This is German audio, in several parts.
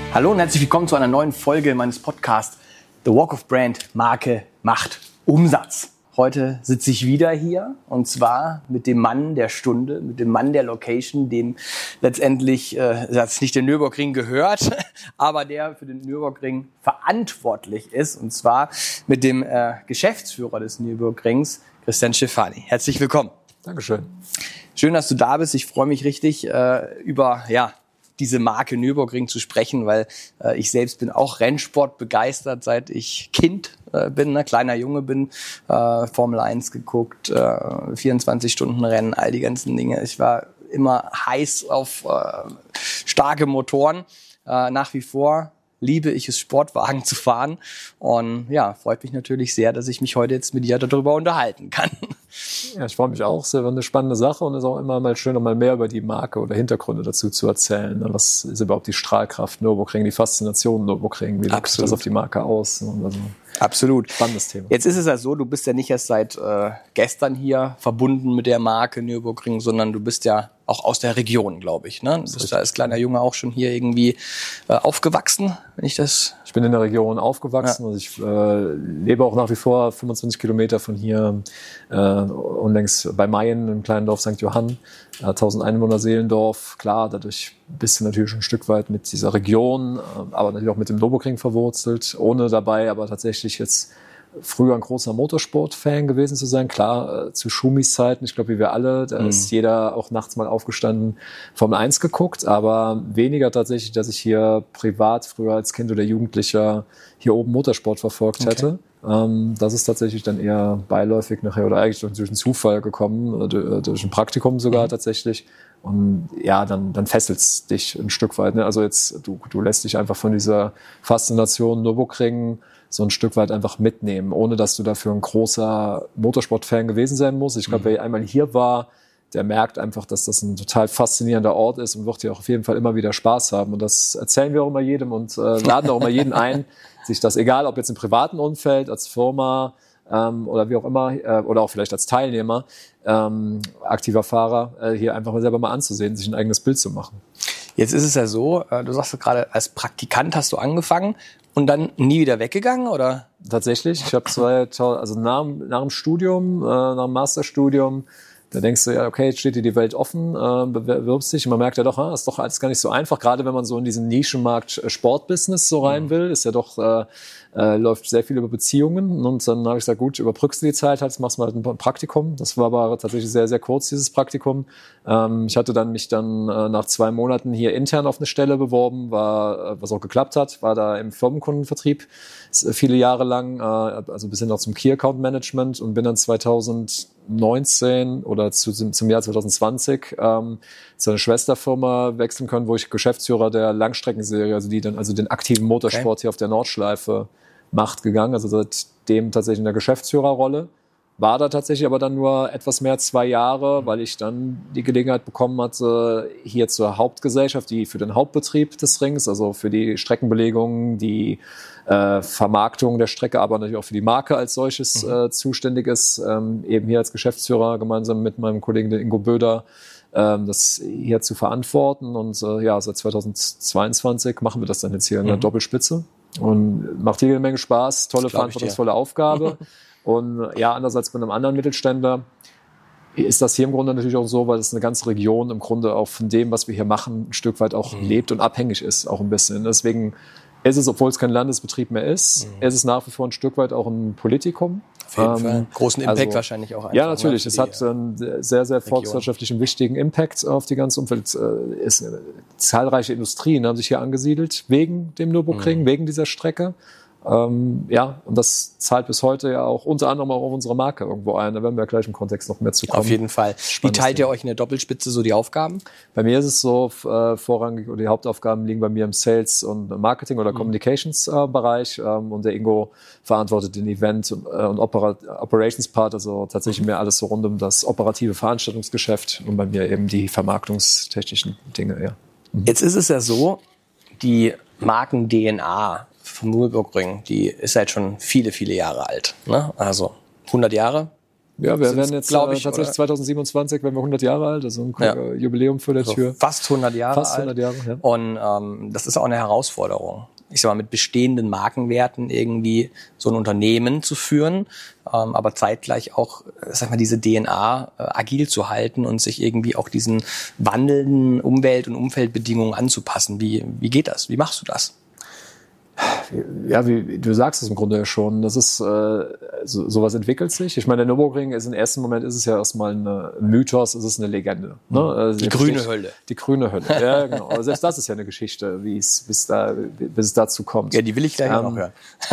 Hallo und herzlich willkommen zu einer neuen Folge meines Podcasts The Walk of Brand, Marke macht Umsatz. Heute sitze ich wieder hier und zwar mit dem Mann der Stunde, mit dem Mann der Location, dem letztendlich jetzt nicht der Nürburgring gehört, aber der für den Nürburgring verantwortlich ist, und zwar mit dem Geschäftsführer des Nürburgrings, Christian Schifani. Herzlich willkommen. Dankeschön. Schön, dass du da bist. Ich freue mich richtig über diese Marke Nürburgring zu sprechen, weil ich selbst bin auch Rennsport begeistert, seit ich Kind bin, kleiner Junge bin, Formel 1 geguckt, 24-Stunden-Rennen, all die ganzen Dinge. Ich war immer heiß auf starke Motoren. Nach wie vor liebe ich es, Sportwagen zu fahren. Und ja, freut mich natürlich sehr, dass ich mich heute jetzt mit dir darüber unterhalten kann. Ja, ich freue mich auch. Es ist eine spannende Sache und es ist auch immer mal schön, noch mal mehr über die Marke oder Hintergründe dazu zu erzählen. Was ist überhaupt die Strahlkraft Nürburgring, die Faszination Nürburgring? Wie wirkt das auf die Marke aus? Also, absolut. Spannendes Thema. Jetzt ist es ja so, du bist ja nicht erst seit gestern hier verbunden mit der Marke Nürburgring, sondern du bist ja auch aus der Region, glaube ich. Ne? Du bist da als kleiner Junge auch schon hier irgendwie aufgewachsen, wenn ich das... Ich bin in der Region aufgewachsen und ich lebe auch nach wie vor 25 Kilometer von hier, unlängst bei Mayen, im kleinen Dorf St. Johann, 1000 Einwohner Seelendorf. Klar, dadurch bist du natürlich schon ein Stück weit mit dieser Region, aber natürlich auch mit dem Nürburgring verwurzelt, ohne dabei aber tatsächlich jetzt früher ein großer Motorsport-Fan gewesen zu sein. Klar, zu Schumis Zeiten, ich glaube, wie wir alle, da ist jeder auch nachts mal aufgestanden, Formel 1 geguckt, aber weniger tatsächlich, dass ich hier privat früher als Kind oder Jugendlicher hier oben Motorsport verfolgt hätte. Das ist tatsächlich dann eher beiläufig nachher oder eigentlich durch einen Zufall gekommen, durch ein Praktikum sogar tatsächlich. Und ja, dann fesselt's dich ein Stück weit. Ne? Also jetzt, du lässt dich einfach von dieser Faszination Nürburgring so ein Stück weit einfach mitnehmen, ohne dass du dafür ein großer Motorsport-Fan gewesen sein musst. Ich glaube, wer einmal hier war, der merkt einfach, dass das ein total faszinierender Ort ist und wird hier auch auf jeden Fall immer wieder Spaß haben. Und das erzählen wir auch immer jedem und laden auch immer jeden ein, sich das, egal ob jetzt im privaten Umfeld, als Firma oder wie auch immer, oder auch vielleicht als Teilnehmer, aktiver Fahrer, hier einfach mal selber mal anzusehen, sich ein eigenes Bild zu machen. Jetzt ist es ja so, du sagst gerade, als Praktikant hast du angefangen und dann nie wieder weggegangen, oder? Tatsächlich, ich habe nach dem Studium, nach dem Masterstudium, da denkst du, ja, okay, jetzt steht dir die Welt offen, bewirbst dich und man merkt ja doch, ist doch alles gar nicht so einfach, gerade wenn man so in diesen Nischenmarkt Sportbusiness so rein will, ist ja doch, läuft sehr viel über Beziehungen und dann habe ich gesagt, gut, überbrückst du die Zeit halt, machst mal halt ein Praktikum. Das war aber tatsächlich sehr, sehr kurz, dieses Praktikum. Ich hatte mich dann nach 2 Monaten hier intern auf eine Stelle beworben, was auch geklappt hat, war da im Firmenkundenvertrieb viele Jahre lang, also bis hin auch zum Key Account Management und bin dann 2019 oder zum Jahr 2020 zu einer Schwesterfirma wechseln können, wo ich Geschäftsführer der Langstreckenserie, also die dann den aktiven Motorsport hier auf der Nordschleife macht, gegangen. Also seitdem tatsächlich in der Geschäftsführerrolle. War da tatsächlich aber dann nur etwas mehr als 2 Jahre, weil ich dann die Gelegenheit bekommen hatte, hier zur Hauptgesellschaft, die für den Hauptbetrieb des Rings, also für die Streckenbelegung, die Vermarktung der Strecke, aber natürlich auch für die Marke als solches zuständig ist, eben hier als Geschäftsführer gemeinsam mit meinem Kollegen den Ingo Böder das hier zu verantworten. Und seit 2022 machen wir das dann jetzt hier in der Doppelspitze und macht jede Menge Spaß, tolle, verantwortungsvolle Aufgabe. Und ja, anders als bei einem anderen Mittelständler ist das hier im Grunde natürlich auch so, weil es eine ganze Region im Grunde auch von dem, was wir hier machen, ein Stück weit auch lebt und abhängig ist, auch ein bisschen. Deswegen ist es, obwohl es kein Landesbetrieb mehr ist, ist es nach wie vor ein Stück weit auch ein Politikum. Auf jeden Fall. Großen Impact wahrscheinlich auch. Ja, natürlich. Es hat einen sehr, sehr volkswirtschaftlichen wichtigen Impact auf die ganze Umwelt. Zahlreiche Industrien haben sich hier angesiedelt, wegen dem Nürburgring, wegen dieser Strecke. Und das zahlt bis heute ja auch unter anderem auch auf unsere Marke irgendwo ein. Da werden wir ja gleich im Kontext noch mehr zu kommen. Auf jeden Fall. Wie teilt ihr euch in der Doppelspitze so die Aufgaben? Bei mir ist es so, vorrangig, oder die Hauptaufgaben liegen bei mir im Sales- und Marketing- oder Communications-Bereich. Und der Ingo verantwortet den Event- und Operations-Part, also tatsächlich mehr alles so rund um das operative Veranstaltungsgeschäft und bei mir eben die vermarktungstechnischen Dinge, ja. Jetzt ist es ja so, die Marken-DNA vom Nürburgring, die ist halt schon viele, viele Jahre alt. Ne? Also 100 Jahre Ja, wir werden jetzt, glaube ich, tatsächlich 2027, wenn wir 100 Jahre alt, also ein Jubiläum vor der Tür. Fast 100 Jahre Fast 100 Jahre, ja. Und das ist auch eine Herausforderung. Ich sag mal, mit bestehenden Markenwerten irgendwie so ein Unternehmen zu führen, aber zeitgleich auch, sag mal, diese DNA agil zu halten und sich irgendwie auch diesen wandelnden Umwelt- und Umfeldbedingungen anzupassen. Wie geht das? Wie machst du das? Ja, wie du sagst es im Grunde ja schon. Das ist sowas entwickelt sich. Ich meine, der Nürburgring ist im ersten Moment ist es ja erstmal ein Mythos, es ist eine Legende. Ne? Also die grüne Hölle. Die grüne Hölle. Ja, genau. Aber selbst das ist ja eine Geschichte, bis es dazu kommt. Ja, die will ich gleich noch hören.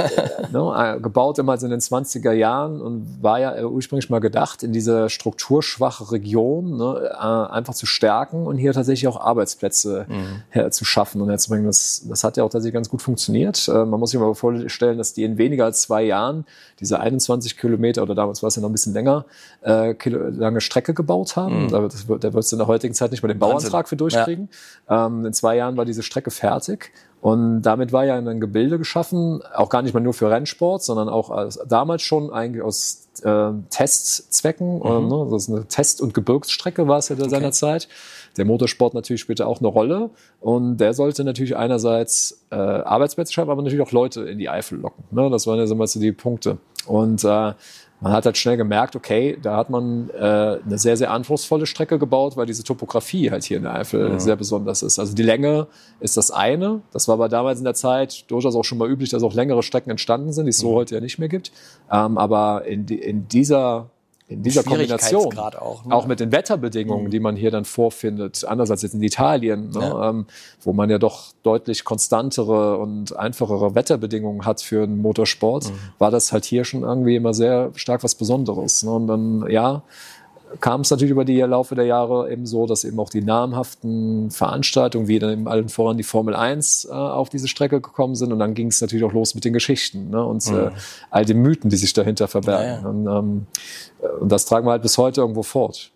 Gebaut damals in den 20er Jahren und war ja ursprünglich mal gedacht, in diese strukturschwache Region einfach zu stärken und hier tatsächlich auch Arbeitsplätze zu schaffen und herzubringen. Das hat ja auch tatsächlich ganz gut funktioniert. Man muss sich mal vorstellen, dass die in weniger als 2 Jahren diese 21 Kilometer, oder damals war es ja noch ein bisschen länger, lange Strecke gebaut haben. Da wird es in der heutigen Zeit nicht mal den Bauantrag für durchkriegen. Ja. In 2 Jahren war diese Strecke fertig. Und damit war ja ein Gebilde geschaffen, auch gar nicht mal nur für Rennsport, sondern auch damals schon eigentlich aus Testzwecken. Das ist eine Test- und Gebirgsstrecke war es ja seinerzeit. Der Motorsport natürlich spielte auch eine Rolle. Und der sollte natürlich einerseits Arbeitsplätze schaffen, aber natürlich auch Leute in die Eifel locken. Ne? Das waren ja so die Punkte. Und man hat halt schnell gemerkt, okay, da hat man eine sehr, sehr anspruchsvolle Strecke gebaut, weil diese Topografie halt hier in der Eifel sehr besonders ist. Also die Länge ist das eine. Das war aber damals in der Zeit durchaus auch schon mal üblich, dass auch längere Strecken entstanden sind, die es so heute ja nicht mehr gibt. Aber in dieser Kombination, auch mit den Wetterbedingungen, die man hier dann vorfindet, anders als jetzt in Italien, wo man ja doch deutlich konstantere und einfachere Wetterbedingungen hat für einen Motorsport, war das halt hier schon irgendwie immer sehr stark was Besonderes. Ne? Und dann, kam es natürlich über die Laufe der Jahre eben so, dass eben auch die namhaften Veranstaltungen, wie dann eben allen voran die Formel 1 auf diese Strecke gekommen sind. Und dann ging es natürlich auch los mit den Geschichten, ne? Und all die Mythen, die sich dahinter verbergen. Ja. Und das tragen wir halt bis heute irgendwo fort.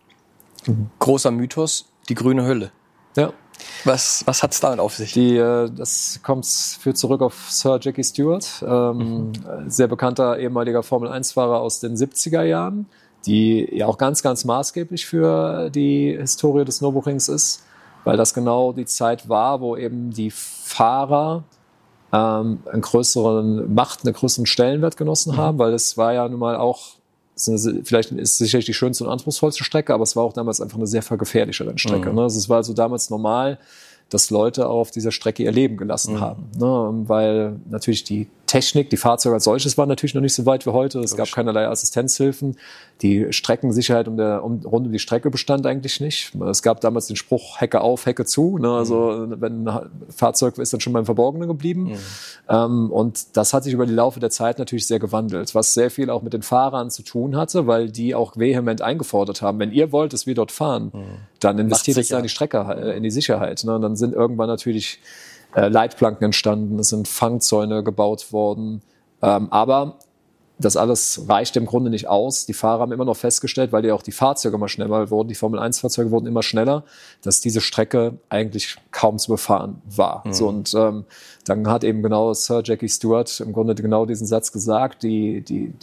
Großer Mythos, die grüne Hölle. Ja. Was hat's damit auf sich? Das führt zurück auf Sir Jackie Stewart, sehr bekannter ehemaliger Formel 1-Fahrer aus den 70er Jahren, die ja auch ganz, ganz maßgeblich für die Historie des Nürburgrings ist, weil das genau die Zeit war, wo eben die Fahrer einen größeren Stellenwert genossen haben, weil es war ja nun mal auch, vielleicht ist es sicherlich die schönste und anspruchsvollste Strecke, aber es war auch damals einfach eine sehr gefährliche Rennstrecke. Ne? Also es war also damals normal, dass Leute auf dieser Strecke ihr Leben gelassen haben. Ne? Weil natürlich die Technik, die Fahrzeuge als solches waren natürlich noch nicht so weit wie heute. Es gab keinerlei Assistenzhilfen. Die Streckensicherheit rund um die Strecke bestand eigentlich nicht. Es gab damals den Spruch, Hecke auf, Hecke zu. Ne? Also wenn ein Fahrzeug ist dann schon beim Verborgenen geblieben. Und das hat sich über die Laufe der Zeit natürlich sehr gewandelt, was sehr viel auch mit den Fahrern zu tun hatte, weil die auch vehement eingefordert haben, wenn ihr wollt, dass wir dort fahren, dann investiert es in die Strecke, in die Sicherheit. Ne? Und dann sind irgendwann natürlich Leitplanken entstanden, es sind Fangzäune gebaut worden. Aber das alles reicht im Grunde nicht aus. Die Fahrer haben immer noch festgestellt, weil ja auch die Fahrzeuge immer schneller wurden, die Formel-1-Fahrzeuge wurden immer schneller, dass diese Strecke eigentlich kaum zu befahren war. So, und dann hat eben genau Sir Jackie Stewart im Grunde genau diesen Satz gesagt, die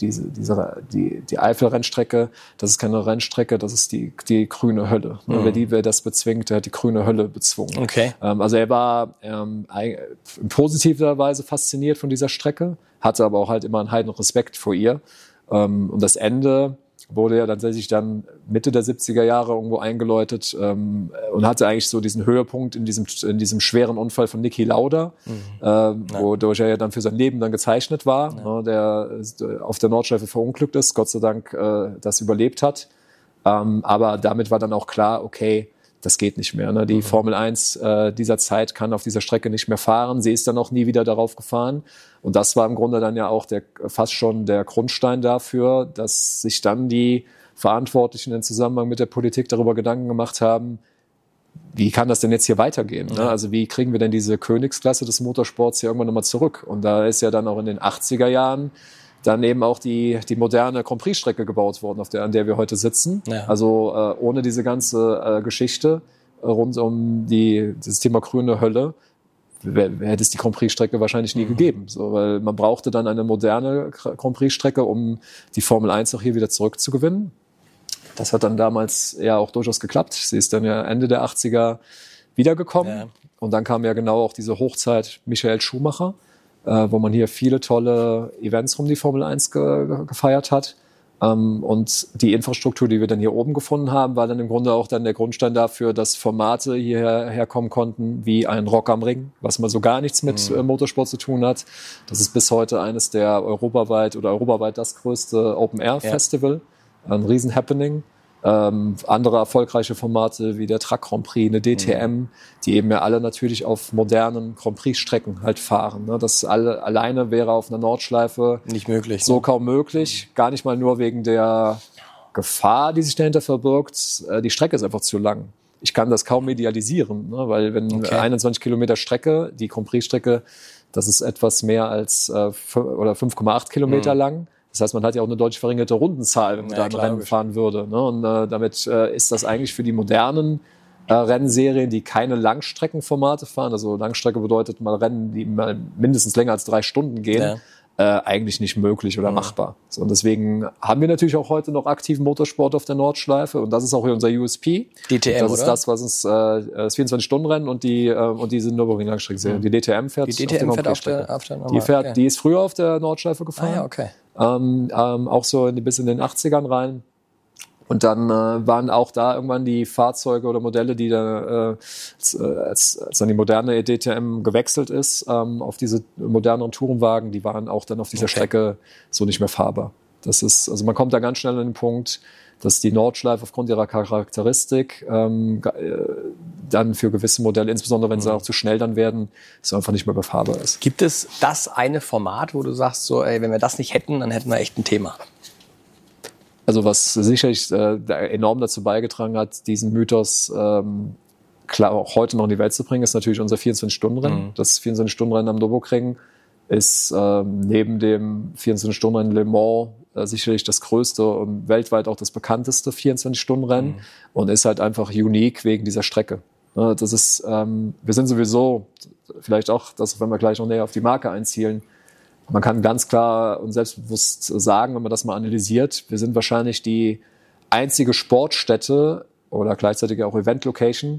Eifel-Rennstrecke, das ist keine Rennstrecke, das ist die grüne Hölle. Wer das bezwingt, der hat die grüne Hölle bezwungen. Okay. Also er war in positiver Weise fasziniert von dieser Strecke, hatte aber auch halt immer einen heiden Respekt vor ihr. Und das Ende wurde ja tatsächlich dann Mitte der 70er Jahre irgendwo eingeläutet und hatte eigentlich so diesen Höhepunkt in diesem schweren Unfall von Niki Lauda, wodurch er ja dann für sein Leben dann gezeichnet war, der auf der Nordschleife verunglückt ist, Gott sei Dank das überlebt hat. Aber damit war dann auch klar, okay, das geht nicht mehr. Ne? Die Formel 1 dieser Zeit kann auf dieser Strecke nicht mehr fahren. Sie ist dann auch nie wieder darauf gefahren. Und das war im Grunde dann ja auch fast schon der Grundstein dafür, dass sich dann die Verantwortlichen im Zusammenhang mit der Politik darüber Gedanken gemacht haben, wie kann das denn jetzt hier weitergehen? Ne? Also wie kriegen wir denn diese Königsklasse des Motorsports hier irgendwann nochmal zurück? Und da ist ja dann auch in den 80er Jahren dann eben auch die moderne Grand Prix-Strecke gebaut worden, an der wir heute sitzen. Ja. Also ohne diese ganze Geschichte rund um dieses Thema grüne Hölle hätte es die Grand Prix-Strecke wahrscheinlich nie gegeben. So, weil man brauchte dann eine moderne Grand Prix-Strecke, um die Formel 1 auch hier wieder zurückzugewinnen. Das hat dann damals ja auch durchaus geklappt. Sie ist dann ja Ende der 80er wiedergekommen. Ja. Und dann kam ja genau auch diese Hochzeit Michael Schumacher, wo man hier viele tolle Events rum die Formel 1 gefeiert hat. Und die Infrastruktur, die wir dann hier oben gefunden haben, war dann im Grunde auch dann der Grundstein dafür, dass Formate hierher herkommen konnten, wie ein Rock am Ring, was mal so gar nichts mit Motorsport zu tun hat. Das ist bis heute eines der europaweit das größte Open-Air-Festival. Ein Riesen-Happening. Andere erfolgreiche Formate wie der Truck Grand Prix, eine DTM, die eben ja alle natürlich auf modernen Grand Prix-Strecken halt fahren. Ne? Das alleine wäre auf einer Nordschleife nicht möglich. So kaum möglich. Gar nicht mal nur wegen der Gefahr, die sich dahinter verbirgt. Die Strecke ist einfach zu lang. Ich kann das kaum medialisieren, ne? Weil wenn 21 Kilometer Strecke, die Grand Prix-Strecke, das ist etwas mehr als 5,8 Kilometer lang. Das heißt, man hat ja auch eine deutlich verringerte Rundenzahl, wenn man da ein Rennen fahren würde. Ne? Und damit ist das eigentlich für die modernen Rennserien, die keine Langstreckenformate fahren, also Langstrecke bedeutet mal Rennen, die mal mindestens länger als 3 Stunden gehen, eigentlich nicht möglich oder machbar. So, und deswegen haben wir natürlich auch heute noch aktiven Motorsport auf der Nordschleife und das ist auch hier unser USP. DTM, das ist das, was uns das 24-Stunden-Rennen und diese Nürburgring-Langstreckenserie. Die DTM fährt auf der die ist früher auf der Nordschleife gefahren. Ah, ja, okay. Auch so bis in den 80ern rein. Und dann waren auch da irgendwann die Fahrzeuge oder Modelle, die da, als dann die moderne DTM gewechselt ist, auf diese moderneren Tourenwagen, die waren auch dann auf dieser Strecke so nicht mehr fahrbar. Das ist, also man kommt da ganz schnell an den Punkt, dass die Nordschleife aufgrund ihrer Charakteristik dann für gewisse Modelle, insbesondere wenn sie auch zu schnell dann werden, so einfach nicht mehr befahrbar ist. Gibt es das eine Format, wo du sagst, so, ey, wenn wir das nicht hätten, dann hätten wir echt ein Thema? Also was sicherlich enorm dazu beigetragen hat, diesen Mythos klar auch heute noch in die Welt zu bringen, ist natürlich unser 24-Stunden-Rennen. Das 24-Stunden-Rennen am Nürburgring ist neben dem 24-Stunden-Rennen Le Mans sicherlich das größte und weltweit auch das bekannteste 24-Stunden-Rennen und ist halt einfach unique wegen dieser Strecke. Das ist, wir sind sowieso, vielleicht auch, das, wenn wir gleich noch näher auf die Marke einzielen, man kann ganz klar und selbstbewusst sagen, wenn man das mal analysiert, wir sind wahrscheinlich die einzige Sportstätte oder gleichzeitig auch Event-Location,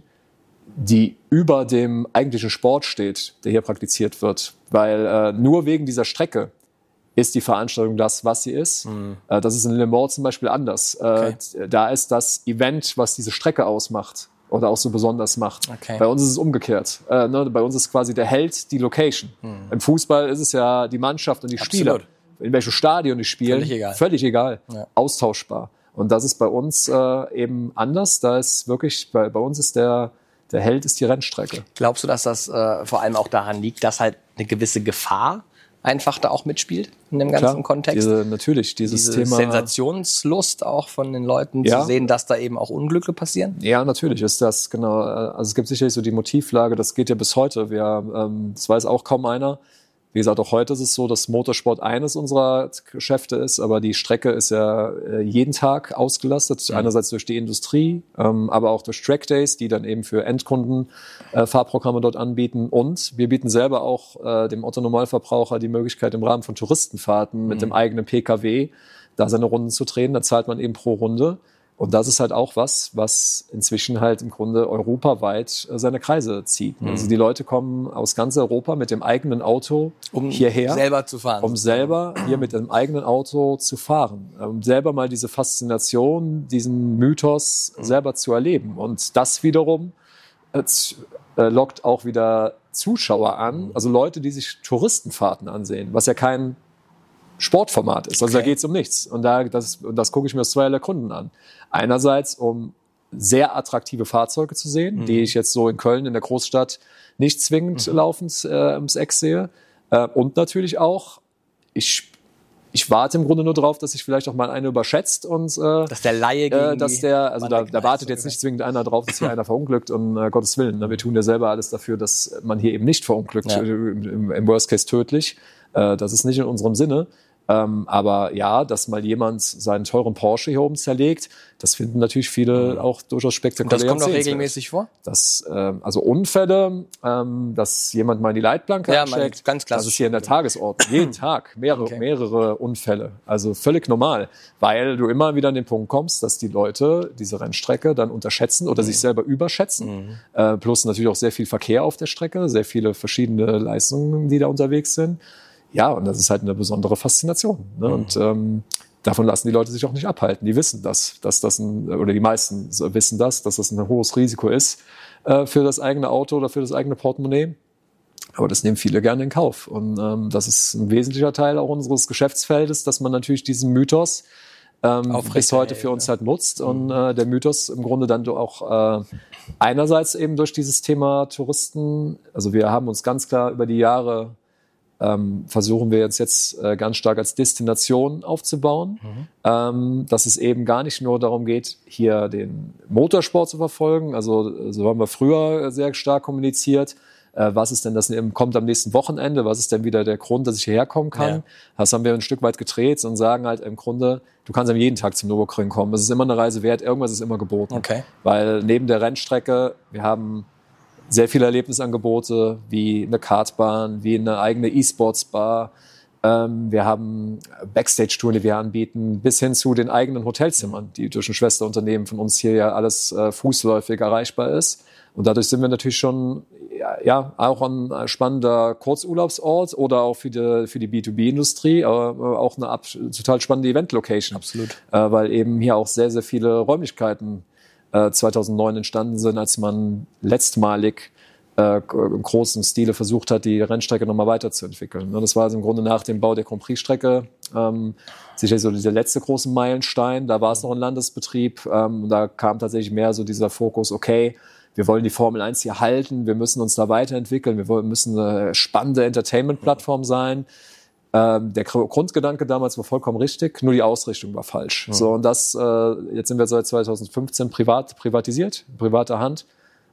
die über dem eigentlichen Sport steht, der hier praktiziert wird. Weil nur wegen dieser Strecke ist die Veranstaltung das, was sie ist. Das ist in Le Mans zum Beispiel anders. Da ist das Event, was diese Strecke ausmacht oder auch so besonders macht. Bei uns ist es umgekehrt. Bei uns ist quasi der Held die Location. Im Fußball ist es ja die Mannschaft und die Spieler. In welchem Stadion die spielen, völlig egal. Ja. Austauschbar. Und das ist bei uns eben anders. Da ist wirklich, bei uns ist der Held ist die Rennstrecke. Glaubst du, dass das vor allem auch daran liegt, dass halt eine gewisse Gefahr einfach da auch mitspielt in dem ganzen Kontext? Natürlich, dieses Thema Sensationslust auch von den Leuten zu sehen, dass da eben auch Unglücke passieren? Ja, natürlich ist das, genau. Also es gibt sicherlich so die Motivlage, das geht ja bis heute. Das weiß auch kaum einer. Wie gesagt, auch heute ist es so, dass Motorsport eines unserer Geschäfte ist, aber die Strecke ist ja jeden Tag ausgelastet. Einerseits durch die Industrie, aber auch durch Trackdays, die dann eben für Endkunden Fahrprogramme dort anbieten. Und wir bieten selber auch dem Otto-Normalverbraucher die Möglichkeit, im Rahmen von Touristenfahrten mit dem eigenen PKW da seine Runden zu drehen. Da zahlt man eben pro Runde. Und das ist halt auch was inzwischen halt im Grunde europaweit seine Kreise zieht. Also die Leute kommen aus ganz Europa mit dem eigenen Auto hierher. Selber zu fahren. Um selber hier mit dem eigenen Auto zu fahren. Um selber mal diese Faszination, diesen Mythos selber zu erleben. Und das wiederum lockt auch wieder Zuschauer an. Also Leute, die sich Touristenfahrten ansehen, was ja kein Sportformat ist. Also da geht es um nichts. Und das gucke ich mir aus zweierlei Gründen an. Einerseits, um sehr attraktive Fahrzeuge zu sehen, die ich jetzt so in Köln, in der Großstadt, nicht zwingend laufend ums Eck sehe. Und natürlich auch, ich warte im Grunde nur darauf, dass sich vielleicht auch mal einer überschätzt und dass der Laie gegen da wartet jetzt nicht zwingend einer drauf, dass hier einer verunglückt und Gottes Willen. Wir tun ja selber alles dafür, dass man hier eben nicht verunglückt, im Worst Case tödlich. Das ist nicht in unserem Sinne. Aber ja, dass mal jemand seinen teuren Porsche hier oben zerlegt, das finden natürlich viele auch durchaus spektakulär. Und das kommt auch regelmäßig vor? Also Unfälle, dass jemand mal in die Leitplanke ansteckt, ganz klassisch. das ist hier in der Tagesordnung. Jeden Tag mehrere Unfälle. Also völlig normal, weil du immer wieder an den Punkt kommst, dass die Leute diese Rennstrecke dann unterschätzen oder sich selber überschätzen. Plus natürlich auch sehr viel Verkehr auf der Strecke, sehr viele verschiedene Leistungen, die da unterwegs sind. Ja, und das ist halt eine besondere Faszination. Ne? Und davon lassen die Leute sich auch nicht abhalten. Die wissen dass das oder die meisten wissen dass das ein hohes Risiko ist für das eigene Auto oder für das eigene Portemonnaie. Aber das nehmen viele gerne in Kauf. Und das ist ein wesentlicher Teil auch unseres Geschäftsfeldes, dass man natürlich diesen Mythos bis heute für uns halt nutzt. Und der Mythos im Grunde dann auch einerseits eben durch dieses Thema Touristen, also wir haben uns ganz klar über die Jahre versuchen wir jetzt ganz stark als Destination aufzubauen, dass es eben gar nicht nur darum geht, hier den Motorsport zu verfolgen. Also so haben wir früher sehr stark kommuniziert. Was ist denn das kommt am nächsten Wochenende? Was ist denn wieder der Grund, dass ich hierher kommen kann? Ja. Das haben wir ein Stück weit gedreht und sagen halt im Grunde, du kannst am jeden Tag zum Nürburgring kommen. Es ist immer eine Reise wert. Irgendwas ist immer geboten. Okay. Weil neben der Rennstrecke, wir haben sehr viele Erlebnisangebote, wie eine Kartbahn, wie eine eigene E-Sports-Bar. Wir haben Backstage-Touren, die wir anbieten, bis hin zu den eigenen Hotelzimmern, die durch ein Schwesterunternehmen von uns hier ja alles fußläufig erreichbar ist. Und dadurch sind wir natürlich schon auch ein spannender Kurzurlaubsort oder auch für die B2B-Industrie, aber auch eine total spannende Event-Location. Absolut. Weil eben hier auch sehr, sehr viele Räumlichkeiten 2009 entstanden sind, als man letztmalig im großen Stile versucht hat, die Rennstrecke nochmal weiterzuentwickeln. Das war also im Grunde nach dem Bau der Grand Prix-Strecke sicherlich so dieser letzte große Meilenstein. Da war es noch ein Landesbetrieb. Und da kam tatsächlich mehr so dieser Fokus, okay, wir wollen die Formel 1 hier halten, wir müssen uns da weiterentwickeln, müssen eine spannende Entertainment-Plattform sein. Der Grundgedanke damals war vollkommen richtig, nur die Ausrichtung war falsch. So, und das, jetzt sind wir seit 2015 privatisiert, in privater Hand.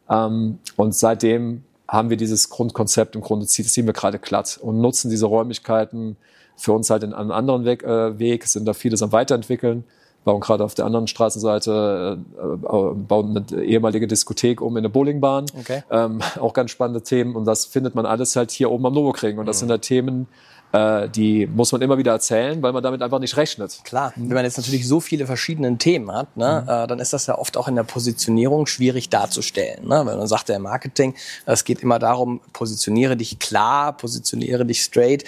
Und seitdem haben wir dieses Grundkonzept im Grunde ziehen wir gerade glatt und nutzen diese Räumlichkeiten für uns halt in einem anderen Weg, sind da vieles am Weiterentwickeln. Bauen gerade auf der anderen Straßenseite, bauen eine ehemalige Diskothek in eine Bowlingbahn. Okay. Auch ganz spannende Themen. Und das findet man alles halt hier oben am Nürburgring. Und das sind halt Themen, die muss man immer wieder erzählen, weil man damit einfach nicht rechnet. Klar, wenn man jetzt natürlich so viele verschiedene Themen hat, dann ist das ja oft auch in der Positionierung schwierig darzustellen. Ne? Wenn man sagt, der Marketing, es geht immer darum, positioniere dich klar, positioniere dich straight.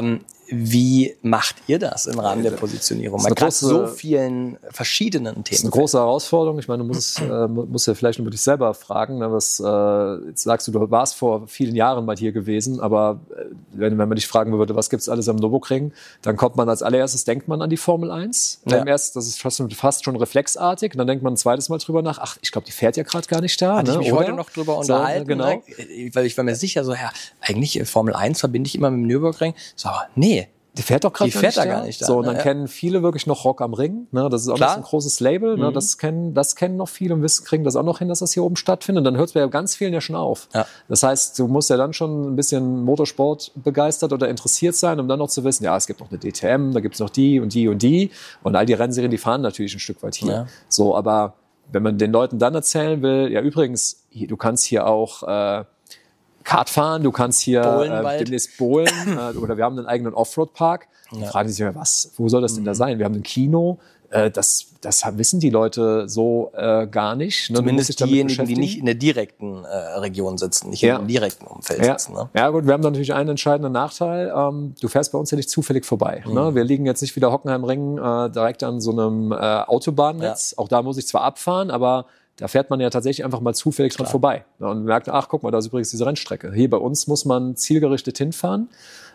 Wie macht ihr das im Rahmen der Positionierung? Bei gerade so vielen verschiedenen Themen. Das ist eine große Herausforderung. Ich meine, du musst ja vielleicht nur dich selber fragen. Jetzt sagst du warst vor vielen Jahren mal hier gewesen, aber wenn man dich fragen würde, was gibt's alles am Nürburgring, dann kommt man als allererstes, denkt man an die Formel 1. Ja. Das ist fast schon reflexartig. Und dann denkt man ein zweites Mal drüber nach, ach, ich glaube, die fährt ja gerade gar nicht da. Hatte ich mich heute noch drüber unterhalten. So, genau. Weil ich war mir sicher, eigentlich Formel 1 verbinde ich immer mit dem Nürburgring. So, nee. Die fährt doch gerade gar nicht da. So, und dann kennen viele wirklich noch Rock am Ring. Ne? Das ist auch ein großes Label. Ne? Das kennen noch viele und kriegen das auch noch hin, dass das hier oben stattfindet. Und dann hört es bei ganz vielen ja schon auf. Ja. Das heißt, du musst ja dann schon ein bisschen Motorsport begeistert oder interessiert sein, um dann noch zu wissen, ja, es gibt noch eine DTM, da gibt es noch die und die und die. Und all die Rennserien, die fahren natürlich ein Stück weit hier. Ja. So, aber wenn man den Leuten dann erzählen will, ja übrigens, du kannst hier auch Kart fahren, du kannst hier demnächst bowlen oder wir haben einen eigenen Offroad-Park. Dann fragen sie sich, wo soll das denn da sein? Wir haben ein Kino, das wissen die Leute so gar nicht. Ne? Zumindest diejenigen, die nicht in der direkten Region sitzen, nicht im direkten Umfeld sitzen. Ne? Ja gut, wir haben da natürlich einen entscheidenden Nachteil. Du fährst bei uns ja nicht zufällig vorbei. Ne? Wir liegen jetzt nicht wie der Hockenheimring direkt an so einem Autobahnnetz. Ja. Auch da muss ich zwar abfahren, aber da fährt man ja tatsächlich einfach mal zufällig dran vorbei. Und merkt, ach, guck mal, da ist übrigens diese Rennstrecke. Hier bei uns muss man zielgerichtet hinfahren,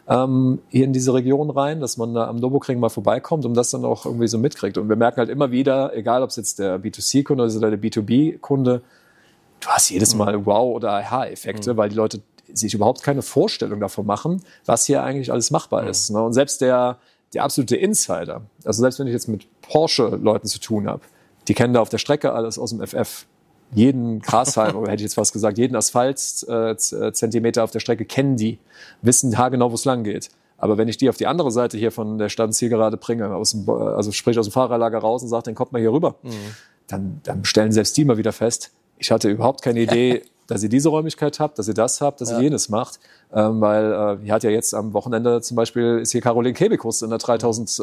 hier in diese Region rein, dass man da am Nürburgring mal vorbeikommt und das dann auch irgendwie so mitkriegt. Und wir merken halt immer wieder, egal ob es jetzt der B2C-Kunde oder der B2B-Kunde, du hast jedes Mal Wow- oder Aha-Effekte, weil die Leute sich überhaupt keine Vorstellung davon machen, was hier eigentlich alles machbar ist. Ne? Und selbst der absolute Insider, also selbst wenn ich jetzt mit Porsche-Leuten zu tun habe, die kennen da auf der Strecke alles aus dem FF. Jeden Grashalm, oder hätte ich jetzt fast gesagt, jeden Asphalt-Zentimeter auf der Strecke kennen die, wissen haargenau, wo es lang geht. Aber wenn ich die auf die andere Seite hier von der Stadtzielgerade bringe, sprich aus dem Fahrerlager raus und sage, dann kommt mal hier rüber, dann stellen selbst die mal wieder fest, ich hatte überhaupt keine Idee, dass ihr diese Räumlichkeit habt, dass ihr das habt, dass ihr jenes macht. Weil hier hat ja jetzt am Wochenende zum Beispiel, ist hier Caroline Kebekus in der 3000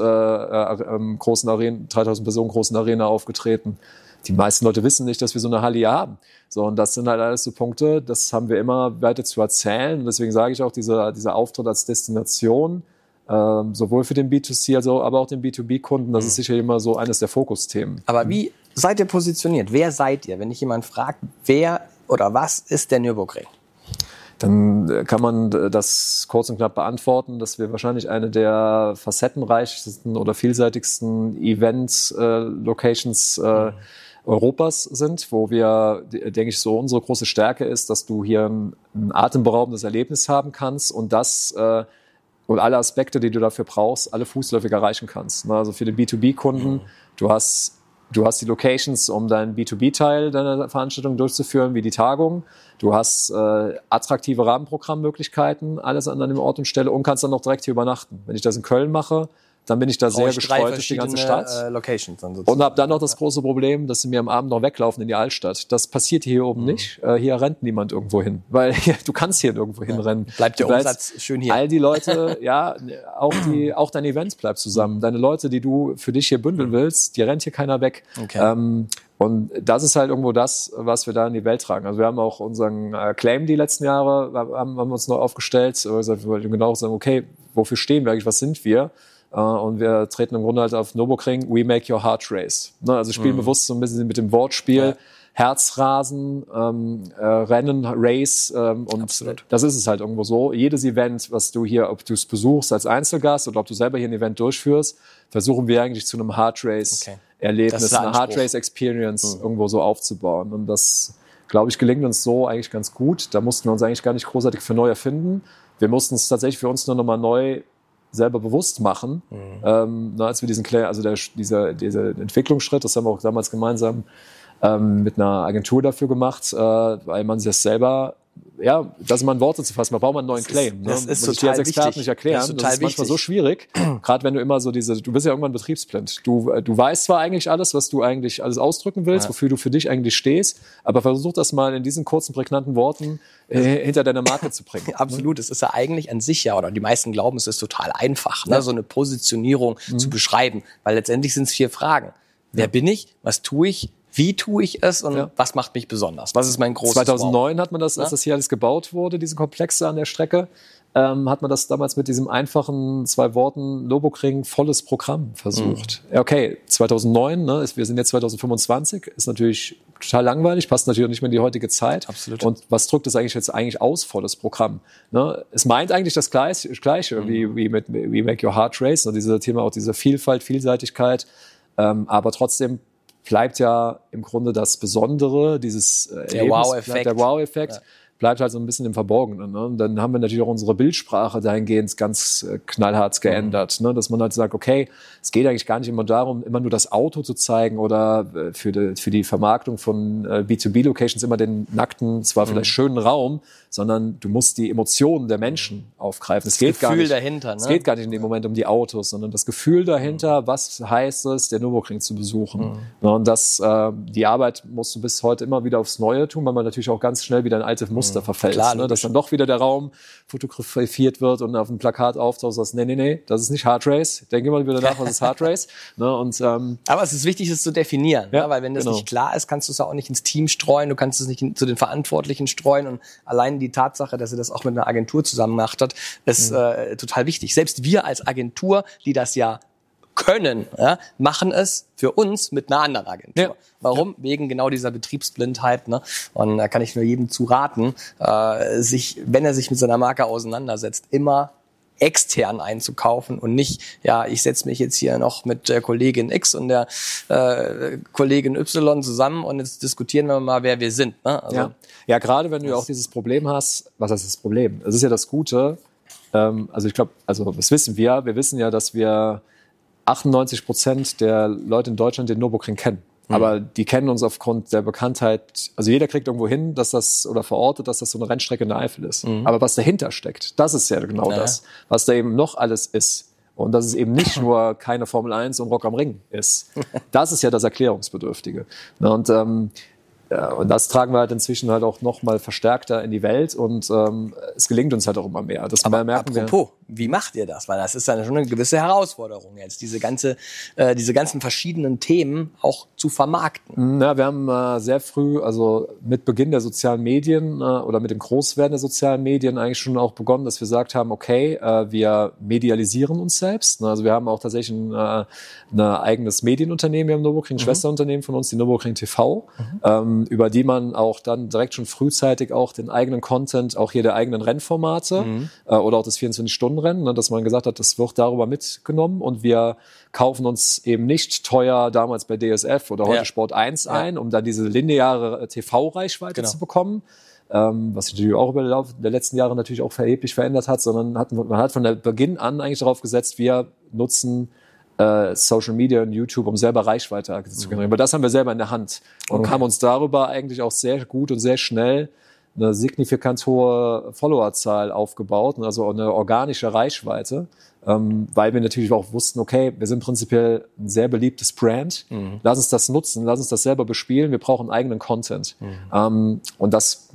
Personen großen Arena aufgetreten. Die meisten Leute wissen nicht, dass wir so eine Halle hier haben. So, und das sind halt alles so Punkte, das haben wir immer weiter zu erzählen. Und deswegen sage ich auch, dieser Auftritt als Destination, sowohl für den B2C, aber auch den B2B-Kunden, das ist sicher immer so eines der Fokusthemen. Aber wie seid ihr positioniert? Wer seid ihr? Wenn dich jemand fragt, wer oder was ist der Nürburgring? Dann kann man das kurz und knapp beantworten, dass wir wahrscheinlich eine der facettenreichsten oder vielseitigsten Event-Locations Europas sind, wo wir, denke ich, so unsere große Stärke ist, dass du hier ein atemberaubendes Erlebnis haben kannst und das und alle Aspekte, die du dafür brauchst, alle fußläufig erreichen kannst. Also für den B2B-Kunden, du hast die Locations, um deinen B2B-Teil deiner Veranstaltung durchzuführen, wie die Tagung. Du hast attraktive Rahmenprogrammmöglichkeiten, alles an einem Ort und Stelle und kannst dann noch direkt hier übernachten. Wenn ich das in Köln mache, dann bin ich da sehr gestreut durch die ganze Stadt. Locations dann und habe dann noch das große Problem, dass sie mir am Abend noch weglaufen in die Altstadt. Das passiert hier oben nicht. Hier rennt niemand irgendwo hin, weil du kannst hier nirgendwo hinrennen. Bleibt der Umsatz schön hier. All die Leute, auch dein Event bleibt zusammen. Deine Leute, die du für dich hier bündeln willst, die rennt hier keiner weg. Okay. Und das ist halt irgendwo das, was wir da in die Welt tragen. Also wir haben auch unseren Claim die letzten Jahre, haben wir uns neu aufgestellt. Wir wollten genau sagen, okay, wofür stehen wir eigentlich, was sind wir? Und wir treten im Grunde halt auf Nürburgring, we make your heart race. Also spielen bewusst so ein bisschen mit dem Wortspiel, Herzrasen, Rennen, Race und Absolut. Das ist es halt irgendwo so. Jedes Event, was du hier, ob du es besuchst als Einzelgast oder ob du selber hier ein Event durchführst, versuchen wir eigentlich zu einem Heart Race Erlebnis, eine Heart Race Experience irgendwo so aufzubauen. Und das, glaube ich, gelingt uns so eigentlich ganz gut. Da mussten wir uns eigentlich gar nicht großartig für neu erfinden. Wir mussten es tatsächlich für uns nur nochmal neu selber bewusst machen, als wir dieser Entwicklungsschritt, das haben wir auch damals gemeinsam mit einer Agentur dafür gemacht, weil man sich das selber, das ist mal in Worte zu fassen, man braucht mal einen neuen Claim. Das ist muss ich dir als total Experten wichtig. nicht erklären. Das ist manchmal so schwierig, gerade wenn du immer so du bist ja irgendwann betriebsblind. Du weißt zwar eigentlich alles, was du eigentlich alles ausdrücken willst, wofür du für dich eigentlich stehst, aber versuch das mal in diesen kurzen, prägnanten Worten hinter deiner Marke zu bringen. Absolut, es ist ja eigentlich an sich oder die meisten glauben, es ist total einfach, so eine Positionierung zu beschreiben, weil letztendlich sind es 4 Fragen. Wer bin ich? Was tue ich? Wie tue ich es und was macht mich besonders? Was ist mein großes 2009 hat man das, als das hier alles gebaut wurde, diese Komplexe an der Strecke, hat man das damals mit diesem einfachen 2 Worten Nürburgring volles Programm versucht. Okay, 2009, wir sind jetzt 2025, ist natürlich total langweilig, passt natürlich auch nicht mehr in die heutige Zeit. Absolut. Und was drückt es eigentlich aus, volles Programm? Es meint eigentlich das Gleiche wie mit We Make Your Heart Race, dieses Thema auch diese Vielfalt, Vielseitigkeit, aber trotzdem bleibt ja im Grunde das Besondere, der Wow-Effekt. Bleibt halt so ein bisschen im Verborgenen. Und dann haben wir natürlich auch unsere Bildsprache dahingehend ganz knallhart geändert, dass man halt sagt, okay, es geht eigentlich gar nicht immer darum, immer nur das Auto zu zeigen oder für die Vermarktung von B2B-Locations immer den nackten, zwar vielleicht schönen Raum, sondern du musst die Emotionen der Menschen aufgreifen. Es geht Gefühl dahinter. Es geht gar nicht in dem Moment um die Autos, sondern das Gefühl dahinter, was heißt es, den Nürburgring zu besuchen. Und die Arbeit musst du bis heute immer wieder aufs Neue tun, weil man natürlich auch ganz schnell wieder in alte Muster verfällt. Klar, dass dann doch wieder der Raum fotografiert wird und auf dem Plakat auftaucht, sagst, nee, das ist nicht Heart Race. Denke mal wieder nach, was ist Heart Race. Aber es ist wichtig, es zu definieren, weil wenn das nicht klar ist, kannst du es auch nicht ins Team streuen, du kannst es nicht zu den Verantwortlichen streuen und allein die Tatsache, dass er das auch mit einer Agentur zusammen gemacht hat, ist total wichtig. Selbst wir als Agentur, die das ja können, machen es für uns mit einer anderen Agentur. Ja. Warum? Wegen genau dieser Betriebsblindheit. Und da kann ich nur jedem zu raten, wenn er sich mit seiner Marke auseinandersetzt, immer extern einzukaufen und nicht, ich setze mich jetzt hier noch mit der Kollegin X und der Kollegin Y zusammen und jetzt diskutieren wir mal, wer wir sind. Also, ja, gerade wenn du auch dieses Problem hast, was heißt das Problem? Das ist ja das Gute, ich glaube, das wissen wir wissen ja, dass wir 98% der Leute in Deutschland den Nürburgring kennen. Aber die kennen uns aufgrund der Bekanntheit, also jeder kriegt irgendwo hin, dass das, oder verortet, dass das so eine Rennstrecke in der Eifel ist. Aber was dahinter steckt, das ist ja genau das, was da eben noch alles ist. Und dass es eben nicht nur keine Formel 1 und Rock am Ring ist. Das ist ja das Erklärungsbedürftige. Und das tragen wir halt inzwischen halt auch noch mal verstärkter in die Welt und es gelingt uns halt auch immer mehr. Das Aber merken apropos, wie macht ihr das? Weil das ist dann schon eine gewisse Herausforderung jetzt, diese ganzen verschiedenen Themen auch zu vermarkten. Ja, wir haben sehr früh, also mit Beginn der sozialen Medien oder mit dem Großwerden der sozialen Medien eigentlich schon auch begonnen, dass wir gesagt haben, okay, wir medialisieren uns selbst. Also wir haben auch tatsächlich ein eigenes Medienunternehmen hier im Nürburgring, ein Schwesterunternehmen von uns, die Nürburgring TV, über die man auch dann direkt schon frühzeitig auch den eigenen Content, auch hier der eigenen Rennformate oder auch das 24-Stunden-Rennen, ne, dass man gesagt hat, das wird darüber mitgenommen und wir kaufen uns eben nicht teuer damals bei DSF oder heute Sport 1 ein, um dann diese lineare TV-Reichweite zu bekommen, was sich natürlich auch über den Lauf der letzten Jahre natürlich auch erheblich verändert hat, sondern man hat von der Beginn an eigentlich darauf gesetzt, wir nutzen Social Media und YouTube, um selber Reichweite zu generieren. Aber das haben wir selber in der Hand und haben uns darüber eigentlich auch sehr gut und sehr schnell eine signifikant hohe Followerzahl aufgebaut, also eine organische Reichweite, weil wir natürlich auch wussten, okay, wir sind prinzipiell ein sehr beliebtes Brand, lass uns das nutzen, lass uns das selber bespielen, wir brauchen eigenen Content. Und das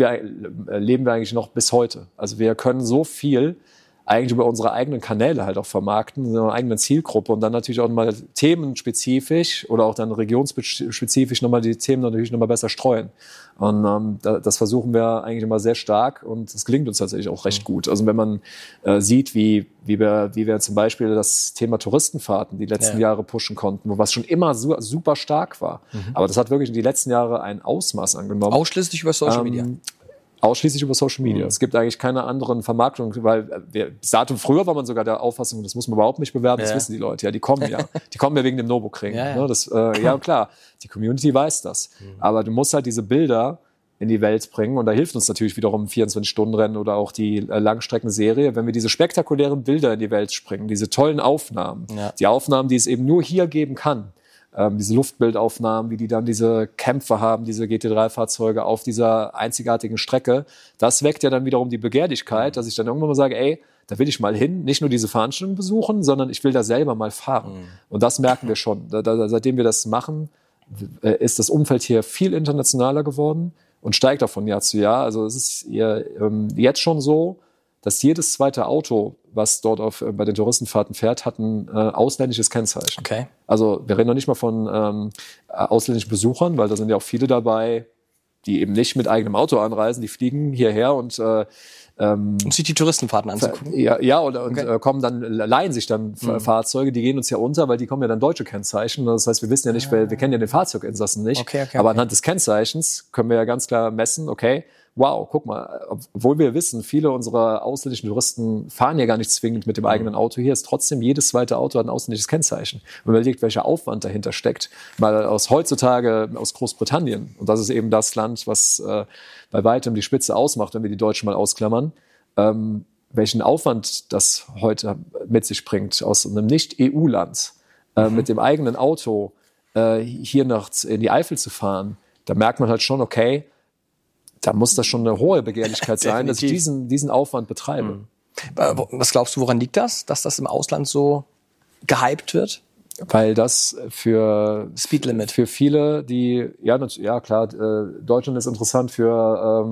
leben wir eigentlich noch bis heute. Also wir können so viel eigentlich über unsere eigenen Kanäle halt auch vermarkten, eine eigene Zielgruppe und dann natürlich auch nochmal themenspezifisch oder auch dann regionsspezifisch nochmal die Themen natürlich nochmal besser streuen. Und das versuchen wir eigentlich immer sehr stark und es gelingt uns tatsächlich auch recht gut. Also wenn man sieht, wie wir zum Beispiel das Thema Touristenfahrten die letzten Jahre pushen konnten, was schon immer super stark war. Aber das hat wirklich in die letzten Jahre ein Ausmaß angenommen. Ausschließlich über Social Media? Ausschließlich über Social Media. Es gibt eigentlich keine anderen Vermarktungen, weil bis dato früher war man sogar der Auffassung, das muss man überhaupt nicht bewerben, das wissen die Leute. Ja, die kommen ja. Die kommen ja wegen dem Nürburgring. Ne? Das, ja, klar, die Community weiß das. Aber du musst halt diese Bilder in die Welt bringen und da hilft uns natürlich wiederum 24-Stunden-Rennen oder auch die Langstreckenserie, wenn wir diese spektakulären Bilder in die Welt springen, diese tollen Aufnahmen, die Aufnahmen, die es eben nur hier geben kann. Diese Luftbildaufnahmen, wie die dann diese Kämpfe haben, diese GT3-Fahrzeuge auf dieser einzigartigen Strecke, das weckt ja dann wiederum die Begehrlichkeit, dass ich dann irgendwann mal sage, ey, da will ich mal hin, nicht nur diese Veranstaltung besuchen, sondern ich will da selber mal fahren. Und das merken wir schon. Seitdem wir das machen, ist das Umfeld hier viel internationaler geworden und steigt auch von Jahr zu Jahr. Also es ist jetzt schon so, dass jedes zweite Auto, was dort bei den Touristenfahrten fährt, hat ein ausländisches Kennzeichen. Okay. Also wir reden noch nicht mal von ausländischen Besuchern, weil da sind ja auch viele dabei, die eben nicht mit eigenem Auto anreisen, die fliegen hierher und sich die Touristenfahrten anzugucken. Und kommen dann, leihen sich dann Fahrzeuge, die gehen uns ja unter, weil die kommen ja dann deutsche Kennzeichen. Das heißt, wir wissen ja nicht, wir kennen ja den Fahrzeuginsassen nicht. Aber anhand des Kennzeichens können wir ja ganz klar messen, okay, wow, guck mal, obwohl wir wissen, viele unserer ausländischen Touristen fahren ja gar nicht zwingend mit dem eigenen Auto hier, ist trotzdem jedes zweite Auto hat ein ausländisches Kennzeichen. Wenn man überlegt, welcher Aufwand dahinter steckt, mal heutzutage aus Großbritannien, und das ist eben das Land, was bei weitem die Spitze ausmacht, wenn wir die Deutschen mal ausklammern, welchen Aufwand das heute mit sich bringt, aus einem Nicht-EU-Land mit dem eigenen Auto hier in die Eifel zu fahren, da merkt man halt schon, okay, da muss das schon eine hohe Begehrlichkeit sein, dass ich diesen Aufwand betreibe. Was glaubst du, woran liegt das, dass das im Ausland so gehypt wird? Weil das für Speedlimit für viele, die klar, Deutschland ist interessant für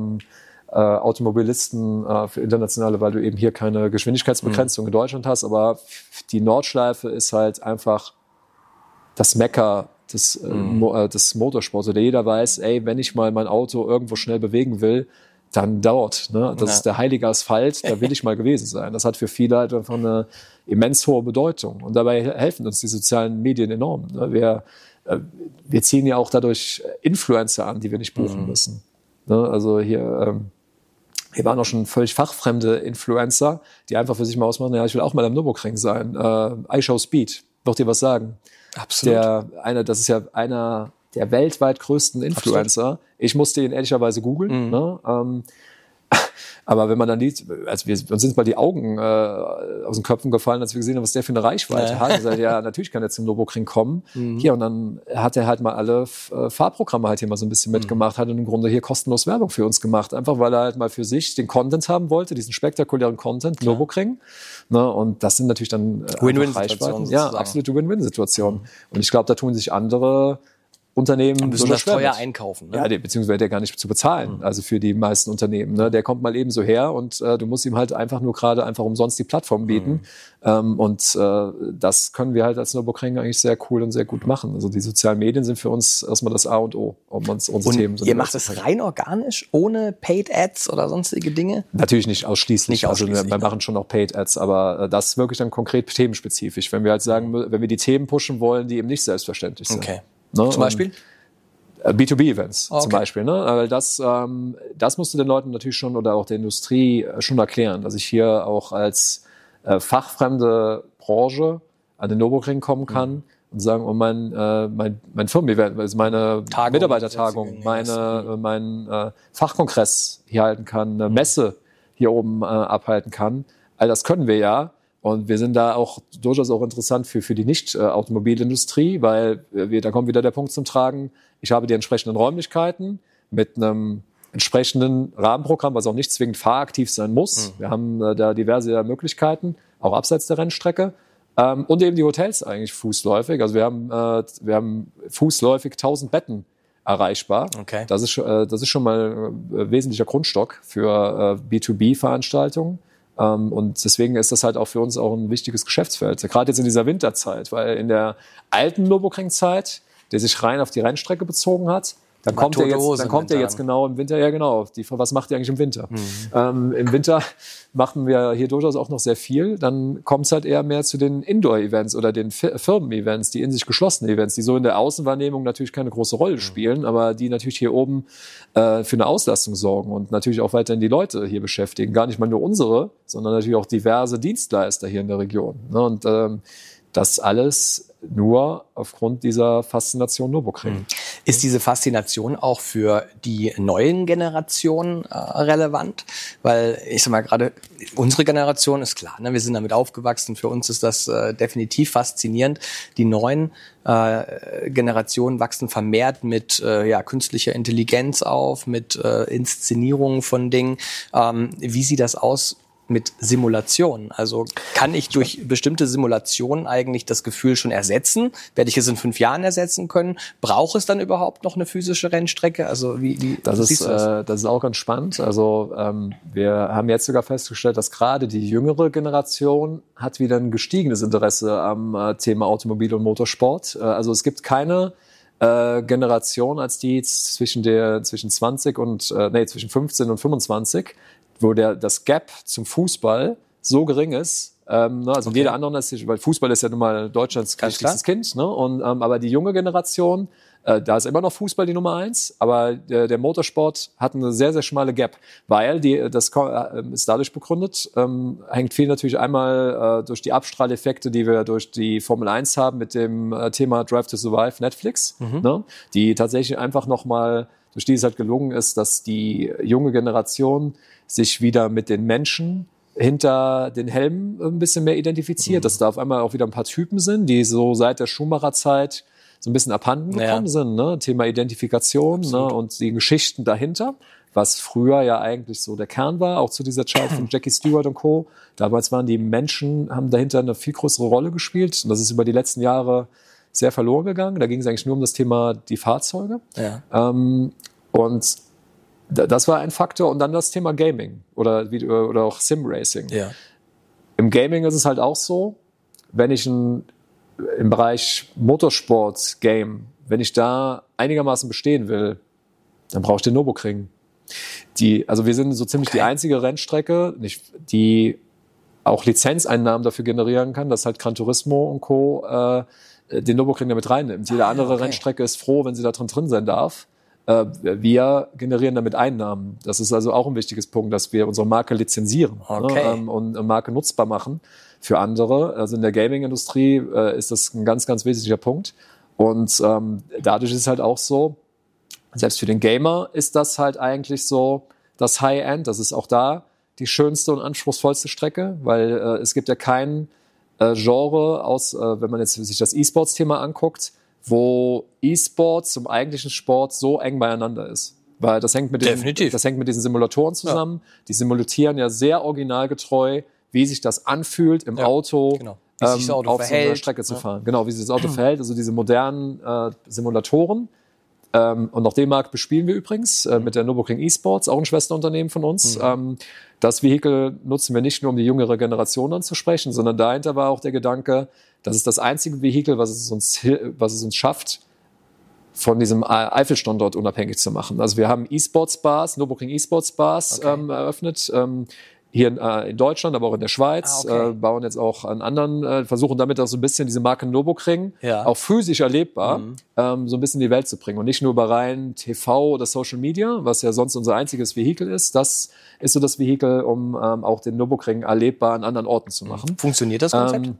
Automobilisten, für internationale, weil du eben hier keine Geschwindigkeitsbegrenzung in Deutschland hast, aber die Nordschleife ist halt einfach das Mekka des Motorsports. Oder jeder weiß, ey, wenn ich mal mein Auto irgendwo schnell bewegen will, dann dort. Ne? Das ist der heilige Asphalt, da will ich mal gewesen sein. Das hat für viele halt einfach eine immens hohe Bedeutung. Und dabei helfen uns die sozialen Medien enorm. Ne? Wir ziehen ja auch dadurch Influencer an, die wir nicht buchen müssen. Ne? Also hier waren auch schon völlig fachfremde Influencer, die einfach für sich mal ausmachen, ja, ich will auch mal am Nürburgring sein. iShow Speed, wird dir was sagen? Absolut. Das ist ja einer der weltweit größten Influencer. Absolut. Ich musste ihn ehrlicherweise googeln. Ne? Aber wenn man dann uns sind mal die Augen aus den Köpfen gefallen, als wir gesehen haben, was der für eine Reichweite hat. Und sagt, ja, natürlich kann er zum Nürburgring kommen. Hier, und dann hat er halt mal alle Fahrprogramme halt hier mal so ein bisschen mitgemacht, hat im Grunde hier kostenlos Werbung für uns gemacht. Einfach, weil er halt mal für sich den Content haben wollte, diesen spektakulären Content, Nürburgring. Ne, und das sind natürlich dann Win-Win-Situationen. Ja, absolute Win-Win-Situationen. Und ich glaube, da tun sich andere Unternehmen müssen das teuer einkaufen. Ne? Ja, beziehungsweise der gar nicht zu bezahlen, also für die meisten Unternehmen. Ne? Der kommt mal eben so her und du musst ihm halt einfach umsonst die Plattform bieten. Das können wir halt als Nürburgring eigentlich sehr cool und sehr gut machen. Also die sozialen Medien sind für uns erstmal das A und O, um uns unsere Themen so. Ihr macht es rein organisch, ohne Paid Ads oder sonstige Dinge? Natürlich nicht ausschließlich. Also wir machen schon auch Paid Ads, aber das wirklich dann konkret themenspezifisch. Wenn wir halt sagen, wenn wir die Themen pushen wollen, die eben nicht selbstverständlich sind. Okay. Ne? Zum Beispiel? B2B-Events zum Beispiel. Ne? Weil das musst du den Leuten natürlich schon oder auch der Industrie schon erklären, dass ich hier auch als fachfremde Branche an den Nürburgring kommen kann und sagen, mein Firmen-Event, also meine Mitarbeitertagung, mein Fachkongress hier halten kann, eine Messe hier oben abhalten kann. All das können wir ja. Und wir sind da auch durchaus auch interessant für die Nicht-Automobilindustrie, weil da kommt wieder der Punkt zum Tragen. Ich habe die entsprechenden Räumlichkeiten mit einem entsprechenden Rahmenprogramm, was auch nicht zwingend fahraktiv sein muss. Wir haben da diverse Möglichkeiten, auch abseits der Rennstrecke. Und eben die Hotels eigentlich fußläufig. Also wir haben fußläufig 1000 Betten erreichbar. Okay. Das ist schon mal ein wesentlicher Grundstock für B2B-Veranstaltungen. Und deswegen ist das halt auch für uns auch ein wichtiges Geschäftsfeld. Gerade jetzt in dieser Winterzeit, weil in der alten Nürburgring-Zeit, der sich rein auf die Rennstrecke bezogen hat, dann kommt er jetzt genau im Winter. Ja, genau. Was macht ihr eigentlich im Winter? Im Winter machen wir hier durchaus auch noch sehr viel. Dann kommt es halt eher mehr zu den Indoor-Events oder den Firmen-Events, die in sich geschlossenen Events, die so in der Außenwahrnehmung natürlich keine große Rolle spielen, aber die natürlich hier oben für eine Auslastung sorgen und natürlich auch weiterhin die Leute hier beschäftigen. Gar nicht mal nur unsere, sondern natürlich auch diverse Dienstleister hier in der Region. Und das alles nur aufgrund dieser Faszination Nürburgring. Ist diese Faszination auch für die neuen Generationen relevant? Weil ich sag mal, gerade unsere Generation ist klar, ne? Wir sind damit aufgewachsen, für uns ist das definitiv faszinierend. Die neuen Generationen wachsen vermehrt mit künstlicher Intelligenz auf, mit Inszenierungen von Dingen. Wie sieht das aus mit Simulationen? Also kann ich durch bestimmte Simulationen eigentlich das Gefühl schon ersetzen? Werde ich es in 5 Jahren ersetzen können? Braucht es dann überhaupt noch eine physische Rennstrecke? Also wie das ist auch ganz spannend. Also wir haben jetzt sogar festgestellt, dass gerade die jüngere Generation hat wieder ein gestiegenes Interesse am Thema Automobil und Motorsport. Also es gibt keine Generation als die zwischen 15 und 25, wo das Gap zum Fußball so gering ist. Jeder andere, weil Fußball ist ja nun mal Deutschlands wichtigstes Kind. Ne? Aber die junge Generation, da ist immer noch Fußball die Nummer 1, aber der Motorsport hat eine sehr, sehr schmale Gap, weil das ist dadurch begründet, hängt viel natürlich einmal durch die Abstrahleffekte, die wir durch die Formel 1 haben mit dem Thema Drive to Survive Netflix, ne? Die tatsächlich einfach nochmal, durch die es halt gelungen ist, dass die junge Generation sich wieder mit den Menschen hinter den Helmen ein bisschen mehr identifiziert, dass da auf einmal auch wieder ein paar Typen sind, die so seit der Schumacher-Zeit so ein bisschen abhanden gekommen sind, ne? Thema Identifikation, ne? Und die Geschichten dahinter, was früher ja eigentlich so der Kern war, auch zu dieser Zeit von Jackie Stewart und Co. Damals waren die Menschen, haben dahinter eine viel größere Rolle gespielt und das ist über die letzten Jahre sehr verloren gegangen. Da ging es eigentlich nur um das Thema die Fahrzeuge. Ja. Und das war ein Faktor. Und dann das Thema Gaming oder auch Sim-Racing. Ja. Im Gaming ist es halt auch so, wenn ich im Bereich Motorsport-Game, wenn ich da einigermaßen bestehen will, dann brauche ich den Nürburgring. Also wir sind so ziemlich die einzige Rennstrecke, die auch Lizenzeinnahmen dafür generieren kann, dass halt Gran Turismo und Co. Den Nürburgring damit reinnimmt. Jede andere Rennstrecke ist froh, wenn sie da drin sein darf. Wir generieren damit Einnahmen. Das ist also auch ein wichtiges Punkt, dass wir unsere Marke lizenzieren und eine Marke nutzbar machen für andere. Also in der Gaming-Industrie ist das ein ganz, ganz wesentlicher Punkt. Und dadurch ist es halt auch so, selbst für den Gamer ist das halt eigentlich so das High-End. Das ist auch da die schönste und anspruchsvollste Strecke, weil es gibt ja kein Genre wenn man jetzt sich das E-Sports-Thema anguckt, wo E-Sports zum eigentlichen Sport so eng beieinander ist. Weil das hängt mit diesen Simulatoren zusammen. Ja. Die simulieren ja sehr originalgetreu, wie sich das anfühlt im Auto, genau. Wie sich das Auto auf so einer Strecke zu fahren. Genau, wie sich das Auto verhält. Also diese modernen Simulatoren. Und auch den Markt bespielen wir übrigens mit der Nürburgring eSports, auch ein Schwesterunternehmen von uns. Das Vehikel nutzen wir nicht nur, um die jüngere Generation anzusprechen, sondern dahinter war auch der Gedanke, das ist das einzige Vehikel, was es uns schafft, von diesem Eifel-Standort unabhängig zu machen. Also wir haben E-Sports-Bars, Nürburgring eSports-Bars eröffnet, hier in Deutschland, aber auch in der Schweiz, bauen jetzt auch an anderen, versuchen damit auch so ein bisschen diese Marke Nürburgring auch physisch erlebbar so ein bisschen in die Welt zu bringen und nicht nur über rein TV oder Social Media, was ja sonst unser einziges Vehikel ist. Das ist so das Vehikel, um auch den Nürburgring erlebbar an anderen Orten zu machen. Funktioniert das Konzept?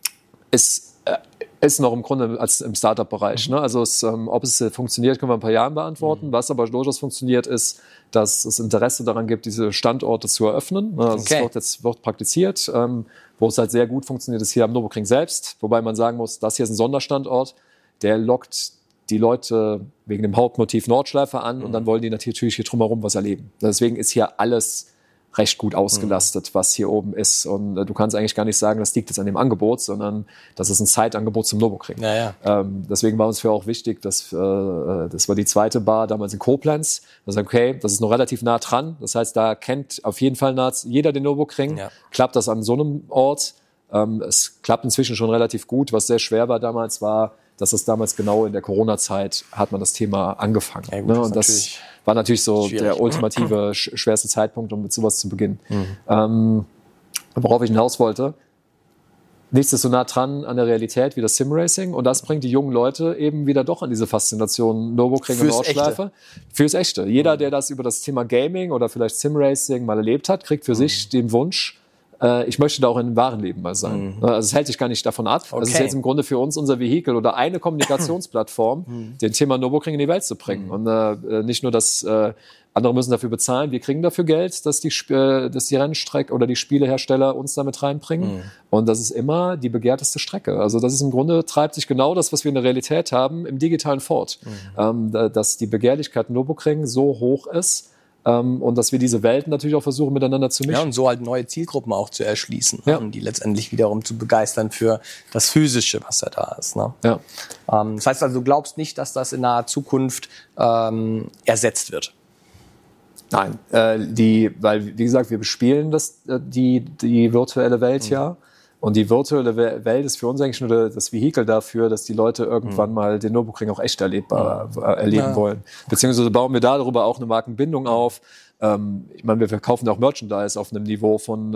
Ist noch im Grunde als im Startup-Bereich. Ne? Also ob es funktioniert, können wir in ein paar Jahren beantworten. Was aber durchaus funktioniert, ist, dass es Interesse daran gibt, diese Standorte zu eröffnen. Also es wird praktiziert. Wo es halt sehr gut funktioniert, ist hier am Nürburgring selbst. Wobei man sagen muss, das hier ist ein Sonderstandort. Der lockt die Leute wegen dem Hauptmotiv Nordschleife an und dann wollen die natürlich hier drumherum was erleben. Deswegen ist hier alles recht gut ausgelastet, was hier oben ist. Und du kannst eigentlich gar nicht sagen, das liegt jetzt an dem Angebot, sondern das ist ein Zeitangebot zum Nürburgring. Deswegen war uns für auch wichtig, dass das war die zweite Bar damals in Koblenz. Das ist noch relativ nah dran. Das heißt, da kennt auf jeden Fall jeder den Nürburgring. Ja. Klappt das an so einem Ort? Es klappt inzwischen schon relativ gut. Was sehr schwer war damals, war, dass es damals genau in der Corona-Zeit hat man das Thema angefangen. Ja, gut, und das war natürlich so der ultimative, schwerste Zeitpunkt, um mit sowas zu beginnen. Worauf ich hinaus wollte, nichts ist so nah dran an der Realität wie das Simracing und das bringt die jungen Leute eben wieder doch an diese Faszination Nürburgring und Nordschleife. Fürs Echte. Jeder, der das über das Thema Gaming oder vielleicht Simracing mal erlebt hat, kriegt für sich den Wunsch, ich möchte da auch im wahren Leben mal sein. Also es hält sich gar nicht davon ab. Also es ist jetzt im Grunde für uns unser Vehikel oder eine Kommunikationsplattform, den Thema Nürburgring in die Welt zu bringen. Und nicht nur, dass andere müssen dafür bezahlen, wir kriegen dafür Geld, dass die Rennstrecke oder die Spielehersteller uns damit reinbringen. Und das ist immer die begehrteste Strecke. Also das ist im Grunde, treibt sich genau das, was wir in der Realität haben, im Digitalen fort. Dass die Begehrlichkeit Nürburgring so hoch ist, und dass wir diese Welten natürlich auch versuchen, miteinander zu mischen. Ja, und so halt neue Zielgruppen auch zu erschließen, um die letztendlich wiederum zu begeistern für das Physische, was da ist. Ne? Ja. Das heißt also, du glaubst nicht, dass das in naher Zukunft ersetzt wird? Nein, weil, wie gesagt, wir bespielen die virtuelle Welt ja. Und die virtuelle Welt ist für uns eigentlich nur das Vehikel dafür, dass die Leute irgendwann mal den Nürburgring auch echt erleben wollen. Beziehungsweise bauen wir darüber auch eine Markenbindung auf. Ich meine, wir verkaufen auch Merchandise auf einem Niveau von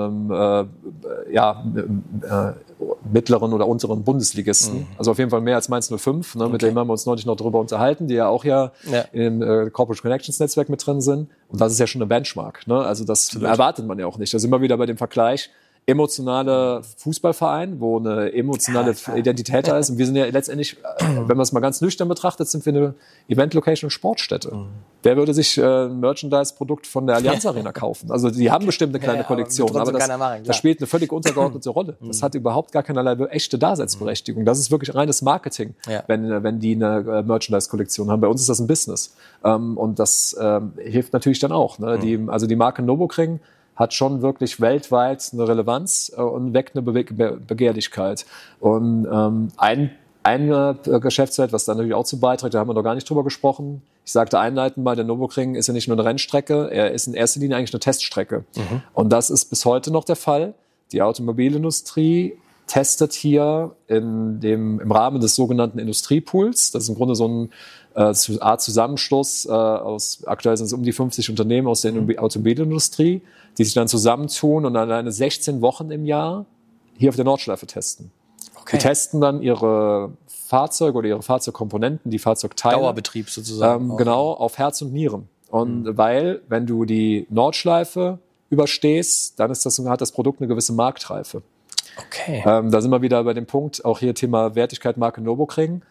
mittleren oder unteren Bundesligisten. Also auf jeden Fall mehr als Mainz 05. Ne? Mit dem haben wir uns neulich noch darüber unterhalten, die ja auch in Corporate Connections Netzwerk mit drin sind. Und das ist ja schon eine Benchmark. Ne? Also das erwartet man ja auch nicht. Da sind wir wieder bei dem Vergleich. Emotionale Fußballverein, wo eine emotionale Identität da ist. Und wir sind ja letztendlich, wenn man es mal ganz nüchtern betrachtet, sind wir eine Event-Location und Sportstätte. Wer würde sich ein Merchandise-Produkt von der Allianz Arena kaufen? Also die haben bestimmt eine kleine Kollektion, aber das spielt eine völlig untergeordnete Rolle. Das hat überhaupt gar keinerlei echte Daseinsberechtigung. Das ist wirklich reines Marketing, wenn die eine Merchandise-Kollektion haben. Bei uns ist das ein Business. Und das hilft natürlich dann auch. Ne? Die Marke Nürburgring hat schon wirklich weltweit eine Relevanz und weckt eine Begehrlichkeit. Und ein Geschäftsfeld, was da natürlich auch zu beiträgt, da haben wir noch gar nicht drüber gesprochen. Ich sagte einleitend mal, der Nürburgring ist ja nicht nur eine Rennstrecke, er ist in erster Linie eigentlich eine Teststrecke. Und das ist bis heute noch der Fall. Die Automobilindustrie testet hier im Rahmen des sogenannten Industriepools. Das ist im Grunde so ein Art Zusammenschluss aktuell sind es um die 50 Unternehmen aus der Automobilindustrie, die sich dann zusammentun und alleine 16 Wochen im Jahr hier auf der Nordschleife testen. Die testen dann ihre Fahrzeuge oder ihre Fahrzeugkomponenten, die Fahrzeugteile. Dauerbetrieb sozusagen. Genau, auf Herz und Nieren. Und weil, wenn du die Nordschleife überstehst, dann hat das Produkt eine gewisse Marktreife. Da sind wir wieder bei dem Punkt, auch hier Thema Wertigkeit, Marke Nürburgring.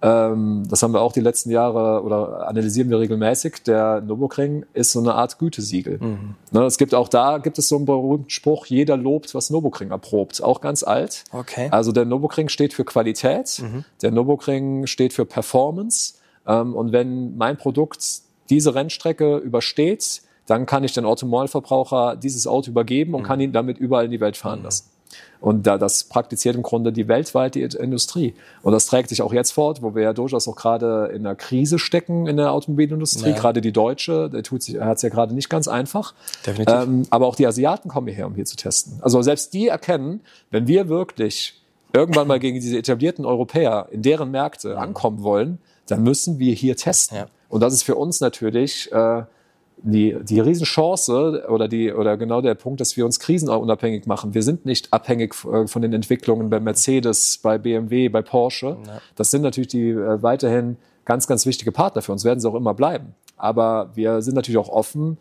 Das haben wir auch die letzten Jahre oder analysieren wir regelmäßig. Der Nürburgring ist so eine Art Gütesiegel. Ne, es gibt auch da, gibt es so einen berühmten Spruch, jeder lobt, was Nürburgring erprobt. Auch ganz alt. Okay. Also der Nürburgring steht für Qualität. Der Nürburgring steht für Performance. Und wenn mein Produkt diese Rennstrecke übersteht, dann kann ich den Automobilverbraucher dieses Auto übergeben und kann ihn damit überall in die Welt fahren lassen. Und das praktiziert im Grunde die weltweite Industrie. Und das trägt sich auch jetzt fort, wo wir ja durchaus auch gerade in einer Krise stecken in der Automobilindustrie. Ja. Gerade die Deutsche, hat es ja gerade nicht ganz einfach. Definitiv. Aber auch die Asiaten kommen hierher, um hier zu testen. Also selbst die erkennen, wenn wir wirklich irgendwann mal gegen diese etablierten Europäer in deren Märkte ankommen wollen, dann müssen wir hier testen. Ja. Und das ist für uns natürlich die Riesenchance oder genau der Punkt, dass wir uns krisenunabhängig machen. Wir sind nicht abhängig von den Entwicklungen bei Mercedes, bei BMW, bei Porsche. Ja. Das sind natürlich die weiterhin ganz, ganz wichtige Partner für uns, werden sie auch immer bleiben. Aber wir sind natürlich auch offen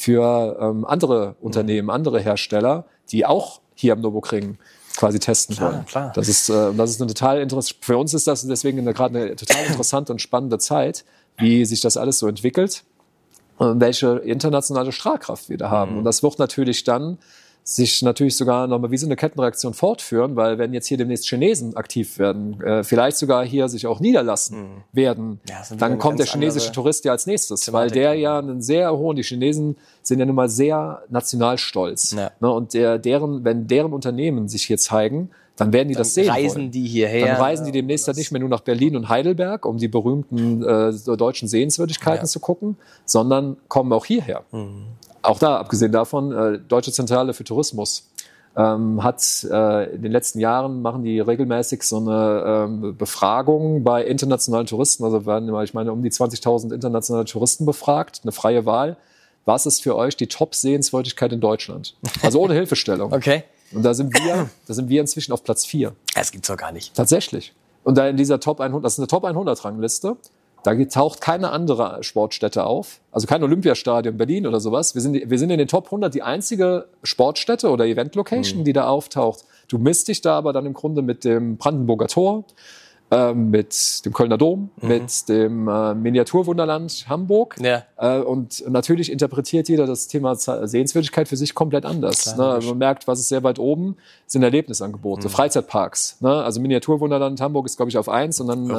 für andere Unternehmen, andere Hersteller, die auch hier am Nürburgring quasi testen wollen. Klar. Das ist eine total interessant. Für uns ist das deswegen gerade eine total interessante und spannende Zeit, wie sich das alles so entwickelt. Welche internationale Strahlkraft wir da haben. Und das wird natürlich dann sich natürlich sogar nochmal wie so eine Kettenreaktion fortführen, weil wenn jetzt hier demnächst Chinesen aktiv werden, vielleicht sogar hier sich auch niederlassen werden, dann kommt der chinesische Tourist ja als nächstes, Thematik, weil der ja einen sehr hohen, die Chinesen sind ja nun mal sehr nationalstolz. Ja. Ne, und wenn deren Unternehmen sich hier zeigen, dann werden die das sehen wollen. Die hierher. Dann reisen die demnächst halt nicht mehr nur nach Berlin und Heidelberg, um die berühmten deutschen Sehenswürdigkeiten zu gucken, sondern kommen auch hierher. Auch da, abgesehen davon, Deutsche Zentrale für Tourismus hat in den letzten Jahren, machen die regelmäßig so eine Befragung bei internationalen Touristen. Also werden, ich meine, um die 20.000 internationale Touristen befragt, eine freie Wahl. Was ist für euch die Top-Sehenswürdigkeit in Deutschland? Also ohne Hilfestellung. Okay. Und da sind wir inzwischen auf Platz 4. Das gibt's doch gar nicht. Tatsächlich. Und da in dieser Top 100, das ist eine Top 100 Rangliste, da taucht keine andere Sportstätte auf. Also kein Olympiastadion Berlin oder sowas. Wir sind in den Top 100 die einzige Sportstätte oder Event-Location, die da auftaucht. Du misst dich da aber dann im Grunde mit dem Brandenburger Tor, mit dem Kölner Dom, mit dem Miniaturwunderland Hamburg. Ja. Und natürlich interpretiert jeder das Thema Sehenswürdigkeit für sich komplett anders. Klar, ne? Man merkt, was ist sehr weit oben, sind Erlebnisangebote, Freizeitparks. Ne? Also Miniaturwunderland Hamburg ist, glaube ich, auf 1 und dann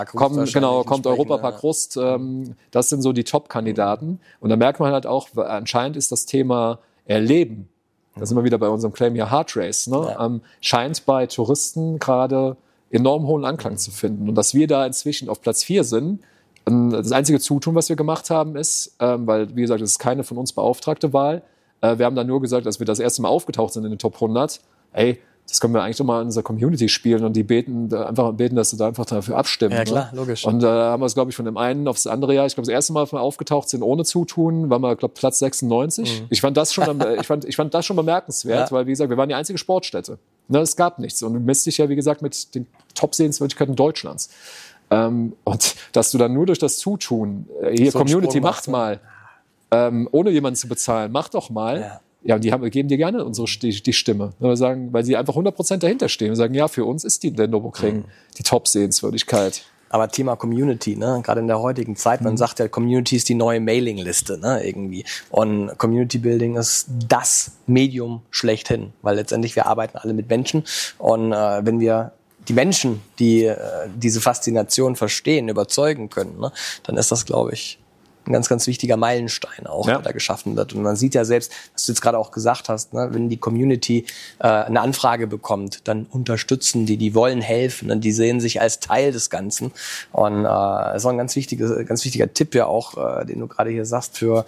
kommt Europapark Rust. Das sind so die Top-Kandidaten. Und da merkt man halt auch, anscheinend ist das Thema Erleben, da sind wir wieder bei unserem Claim hier Heart Race, ne? Ja. Scheint bei Touristen gerade enorm hohen Anklang zu finden. Und dass wir da inzwischen auf Platz 4 sind, das einzige Zutun, was wir gemacht haben, ist, weil, wie gesagt, das ist keine von uns beauftragte Wahl, wir haben dann nur gesagt, dass wir das erste Mal aufgetaucht sind in den Top 100, das können wir eigentlich doch mal in unserer Community spielen und die beten, dass sie da einfach dafür abstimmen. Ja, klar, logisch. Und haben wir es, glaube ich, von dem einen aufs andere Jahr, ich glaube, das erste Mal, als wir aufgetaucht sind, ohne Zutun, waren wir, glaube ich, Platz 96. Ich fand das schon, ich fand das schon bemerkenswert, weil, wie gesagt, wir waren die einzige Sportstätte. Ne, es gab nichts. Und du misst dich ja, wie gesagt, mit den Top-Sehenswürdigkeiten Deutschlands. Und dass du dann nur durch das Zutun, hier so Community macht mal, ohne jemanden zu bezahlen, mach doch mal. Ja, und die geben dir gerne die Stimme. Wir sagen, weil sie einfach 100% dahinter stehen. Wir sagen, ja, für uns ist der Nürburgring die Top-Sehenswürdigkeit. Aber Thema Community, ne, gerade in der heutigen Zeit, man sagt ja, Community ist die neue Mailingliste, ne, irgendwie. Und Community Building ist das Medium schlechthin, weil letztendlich wir arbeiten alle mit Menschen und wenn wir die Menschen, die diese Faszination verstehen, überzeugen können, ne, dann ist das, glaube ich, ein ganz, ganz wichtiger Meilenstein auch, der da geschaffen wird. Und man sieht ja selbst, was du jetzt gerade auch gesagt hast, ne, wenn die Community eine Anfrage bekommt, dann unterstützen die wollen helfen, und die sehen sich als Teil des Ganzen. Und das ist auch ein ganz wichtiger Tipp ja auch, den du gerade hier sagst, für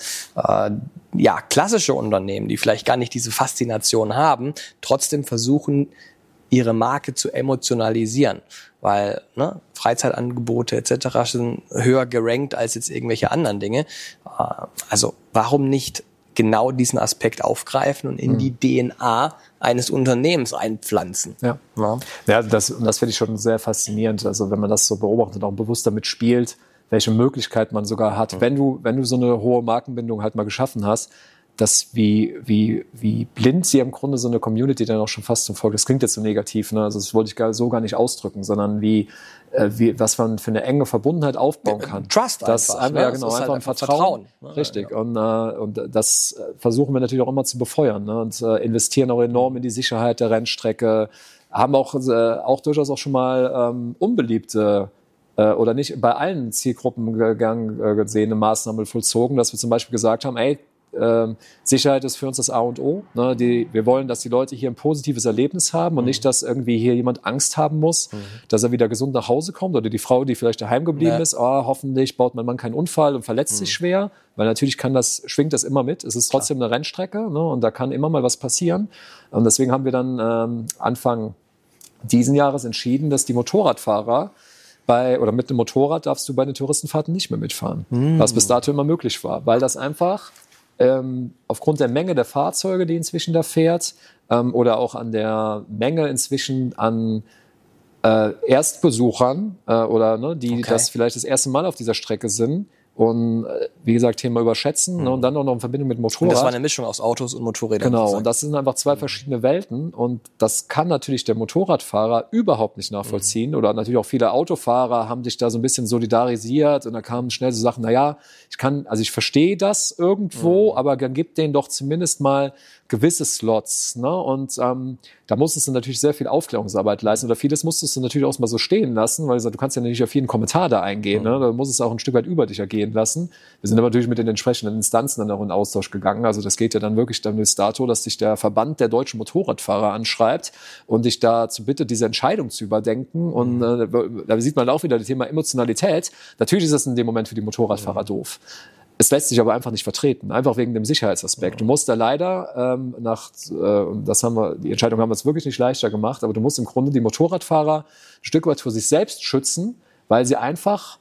klassische Unternehmen, die vielleicht gar nicht diese Faszination haben, trotzdem versuchen, ihre Marke zu emotionalisieren, weil Freizeitangebote etc. sind höher gerankt als jetzt irgendwelche anderen Dinge. Also warum nicht genau diesen Aspekt aufgreifen und in die DNA eines Unternehmens einpflanzen? Das finde ich schon sehr faszinierend. Also wenn man das so beobachtet, auch bewusst damit spielt, welche Möglichkeit man sogar hat. Wenn du so eine hohe Markenbindung halt mal geschaffen hast, dass wie blind sie im Grunde so eine Community dann auch schon fast zum Volk. Das klingt jetzt so negativ, ne? Also das wollte ich so gar nicht ausdrücken, sondern was man für eine enge Verbundenheit aufbauen kann. Trust einfach. Ja, genau, einfach ein Vertrauen. Richtig. Ja. Und das versuchen wir natürlich auch immer zu befeuern, ne? Und investieren auch enorm in die Sicherheit der Rennstrecke. Haben auch durchaus auch schon mal unbeliebte oder nicht bei allen Zielgruppen gesehene Maßnahmen vollzogen, dass wir zum Beispiel gesagt haben, Sicherheit ist für uns das A und O. Ne? Wir wollen, dass die Leute hier ein positives Erlebnis haben und nicht, dass irgendwie hier jemand Angst haben muss, dass er wieder gesund nach Hause kommt oder die Frau, die vielleicht daheim geblieben ist, hoffentlich baut mein Mann keinen Unfall und verletzt sich schwer, weil natürlich schwingt das immer mit. Es ist trotzdem eine Rennstrecke, ne? Und da kann immer mal was passieren. Und deswegen haben wir dann Anfang diesen Jahres entschieden, dass die Motorradfahrer mit dem Motorrad darfst du bei den Touristenfahrten nicht mehr mitfahren, was bis dato immer möglich war, weil das einfach aufgrund der Menge der Fahrzeuge, die inzwischen da fährt, oder auch an der Menge inzwischen an Erstbesuchern die das vielleicht das erste Mal auf dieser Strecke sind und wie gesagt, Thema überschätzen, ne, und dann auch noch in Verbindung mit Motorrad. Und das war eine Mischung aus Autos und Motorrädern. Genau, und das sind einfach zwei verschiedene Welten und das kann natürlich der Motorradfahrer überhaupt nicht nachvollziehen oder natürlich auch viele Autofahrer haben sich da so ein bisschen solidarisiert und da kamen schnell so Sachen, ich verstehe das irgendwo, aber dann gibt denen doch zumindest mal gewisse Slots, ne? Und da musstest du natürlich sehr viel Aufklärungsarbeit leisten oder vieles musstest du natürlich auch mal so stehen lassen, weil du kannst ja nicht auf jeden Kommentar da eingehen, ne? Da muss es auch ein Stück weit über dich ergehen lassen. Wir sind aber natürlich mit den entsprechenden Instanzen dann auch in Austausch gegangen, also das geht ja dann wirklich dann bis dato, dass dich der Verband der deutschen Motorradfahrer anschreibt und dich dazu bittet, diese Entscheidung zu überdenken und da sieht man auch wieder das Thema Emotionalität. Natürlich ist das in dem Moment für die Motorradfahrer doof. Es lässt sich aber einfach nicht vertreten, einfach wegen dem Sicherheitsaspekt. Du musst da leider die Entscheidung haben wir es wirklich nicht leichter gemacht, aber du musst im Grunde die Motorradfahrer ein Stück weit vor sich selbst schützen, weil sie einfach,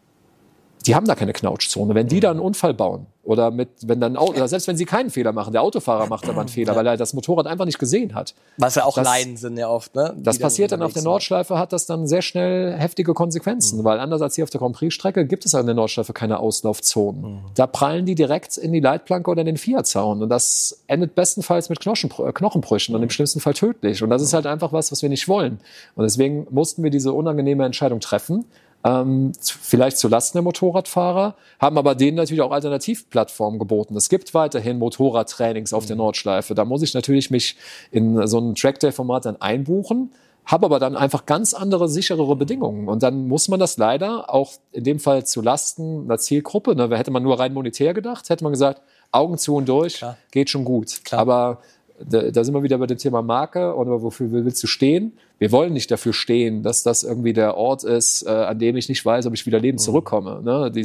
die haben da keine Knautschzone. Wenn die da einen Unfall bauen oder selbst wenn sie keinen Fehler machen, der Autofahrer macht aber einen Fehler, weil er das Motorrad einfach nicht gesehen hat. Was ja auch Leiden sind ja oft, ne? Das passiert dann auf der Nordschleife, hat das dann sehr schnell heftige Konsequenzen, weil anders als hier auf der Grand Prix-Strecke gibt es an der Nordschleife keine Auslaufzonen. Da prallen die direkt in die Leitplanke oder in den Vierzaun und das endet bestenfalls mit Knochenbrüchen und im schlimmsten Fall tödlich. Und das ist halt einfach was wir nicht wollen. Und deswegen mussten wir diese unangenehme Entscheidung treffen. Vielleicht zu Lasten der Motorradfahrer, haben aber denen natürlich auch Alternativplattformen geboten. Es gibt weiterhin Motorradtrainings auf der Nordschleife. Da muss ich natürlich mich in so ein Trackday-Format dann einbuchen, habe aber dann einfach ganz andere, sicherere Bedingungen. Und dann muss man das leider auch in dem Fall zu Lasten einer Zielgruppe, ne, hätte man nur rein monetär gedacht, hätte man gesagt, Augen zu und durch, geht schon gut. Klar. Aber da sind wir wieder bei dem Thema Marke oder wofür willst du stehen? Wir wollen nicht dafür stehen, dass das irgendwie der Ort ist, an dem ich nicht weiß, ob ich wieder lebend zurückkomme. Ne? Und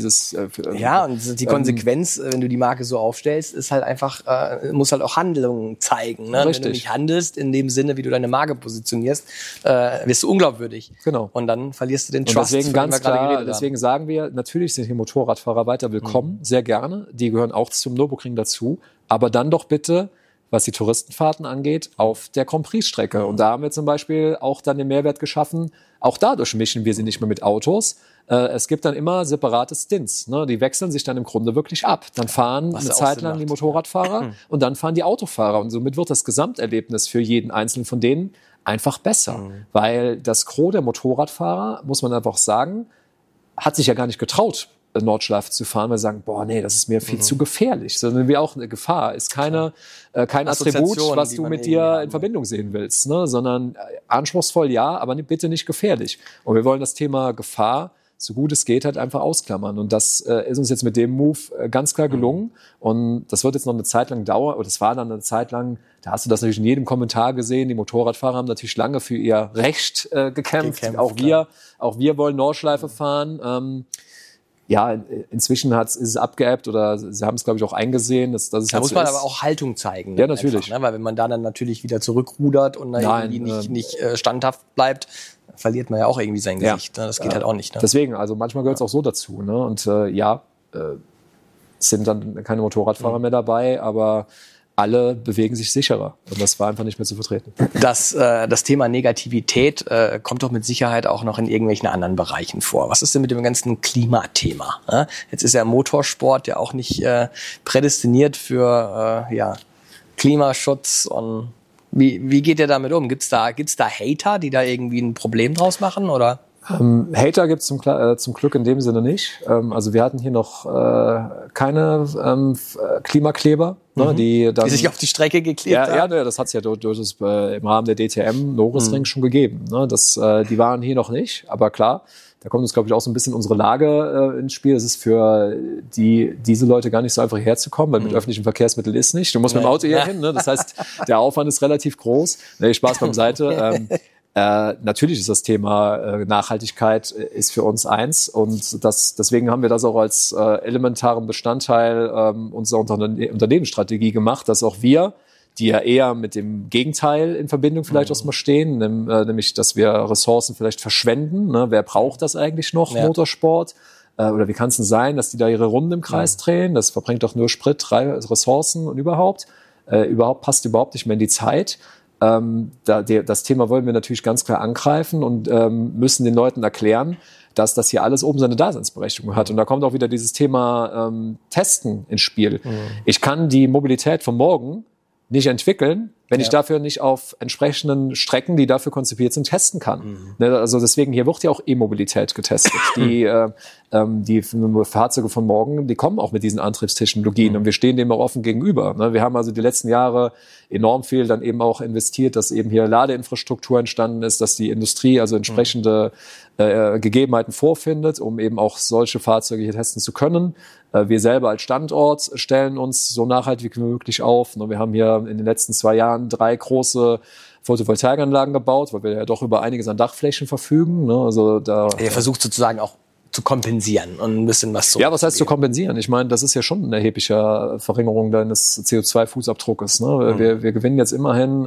die Konsequenz, wenn du die Marke so aufstellst, ist halt einfach, muss halt auch Handlungen zeigen. Ne? Wenn du nicht handelst, in dem Sinne, wie du deine Marke positionierst, wirst du unglaubwürdig. Genau. Und dann verlierst du den Trust. Und deswegen sagen wir, natürlich sind hier Motorradfahrer weiter willkommen, sehr gerne. Die gehören auch zum Nürburgring dazu. Aber dann doch bitte, was die Touristenfahrten angeht, auf der Grand Prix-Strecke. Und da haben wir zum Beispiel auch dann den Mehrwert geschaffen, auch dadurch mischen wir sie nicht mehr mit Autos. Es gibt dann immer separate Stints. Ne? Die wechseln sich dann im Grunde wirklich ab. Dann fahren eine Zeit lang die Motorradfahrer und dann fahren die Autofahrer. Und somit wird das Gesamterlebnis für jeden Einzelnen von denen einfach besser. Weil das Gros der Motorradfahrer, muss man einfach sagen, hat sich ja gar nicht getraut, Nordschleife zu fahren, weil sie sagen, das ist mir viel zu gefährlich. Sondern wie auch eine Gefahr ist kein Attribut, was du mit dir in Verbindung sehen willst, ne? Sondern anspruchsvoll ja, aber bitte nicht gefährlich. Und wir wollen das Thema Gefahr, so gut es geht, halt einfach ausklammern. Und das ist uns jetzt mit dem Move ganz klar gelungen. Und das wird jetzt noch eine Zeit lang dauern, oder das war dann eine Zeit lang, da hast du das natürlich in jedem Kommentar gesehen. Die Motorradfahrer haben natürlich lange für ihr Recht gekämpft. Auch wir wollen Nordschleife fahren. Inzwischen ist es abgeebbt oder sie haben es, glaube ich, auch eingesehen. Dass es da muss man aber auch Haltung zeigen. Ja, natürlich. Einfach, ne? Weil wenn man da dann natürlich wieder zurückrudert und irgendwie nicht standhaft bleibt, verliert man ja auch irgendwie sein Gesicht. Ne? Das geht halt auch nicht. Ne? Deswegen, also manchmal gehört es auch so dazu. Ne? Und sind dann keine Motorradfahrer mehr dabei, aber alle bewegen sich sicherer. Und das war einfach nicht mehr zu vertreten. Das Thema Negativität kommt doch mit Sicherheit auch noch in irgendwelchen anderen Bereichen vor. Was ist denn mit dem ganzen Klimathema? Jetzt ist ja Motorsport ja auch nicht prädestiniert für Klimaschutz. Und wie geht ihr damit um? Gibt's da Hater, die da irgendwie ein Problem draus machen, oder? Hater gibt's zum Glück in dem Sinne nicht. Also wir hatten hier noch keine Klimakleber, die sich auf die Strecke geklebt haben. Ja, das hat's ja im Rahmen der DTM Nürburgring schon gegeben. Ne? Die waren hier noch nicht, aber klar, da kommt uns, glaube ich, auch so ein bisschen unsere Lage ins Spiel. Es ist für diese Leute gar nicht so einfach hierher zu kommen, weil mit öffentlichen Verkehrsmitteln ist nicht. Du musst mit dem Auto hier hin, ne? Das heißt, der Aufwand ist relativ groß. Nee, Spaß beiseite. Natürlich ist das Thema Nachhaltigkeit ist für uns eins und deswegen haben wir das auch als elementaren Bestandteil unserer Unternehmensstrategie gemacht, dass auch wir, die ja eher mit dem Gegenteil in Verbindung vielleicht erstmal stehen, nämlich, dass wir Ressourcen vielleicht verschwenden. Ne? Wer braucht das eigentlich noch, Motorsport? Oder wie kann es denn sein, dass die da ihre Runden im Kreis drehen? Das verbringt doch nur Sprit, Ressourcen und passt überhaupt nicht mehr in die Zeit. Das Thema wollen wir natürlich ganz klar angreifen und müssen den Leuten erklären, dass das hier alles oben seine Daseinsberechtigung hat. Und da kommt auch wieder dieses Thema Testen ins Spiel. Ich kann die Mobilität von morgen nicht entwickeln, wenn ich dafür nicht auf entsprechenden Strecken, die dafür konzipiert sind, testen kann. Also deswegen, hier wird ja auch E-Mobilität getestet. Die Fahrzeuge von morgen, die kommen auch mit diesen Antriebstechnologien und wir stehen dem auch offen gegenüber. Wir haben also die letzten Jahre enorm viel dann eben auch investiert, dass eben hier Ladeinfrastruktur entstanden ist, dass die Industrie also entsprechende Gegebenheiten vorfindet, um eben auch solche Fahrzeuge hier testen zu können. Wir selber als Standort stellen uns so nachhaltig wie möglich auf. Wir haben hier in den letzten 2 Jahren 3 große Photovoltaikanlagen gebaut, weil wir ja doch über einiges an Dachflächen verfügen. Also ihr versucht sozusagen auch zu kompensieren und ein bisschen was zu. Ja, was heißt zu kompensieren? Ich meine, das ist ja schon eine erhebliche Verringerung deines CO2-Fußabdruckes. Wir gewinnen jetzt immerhin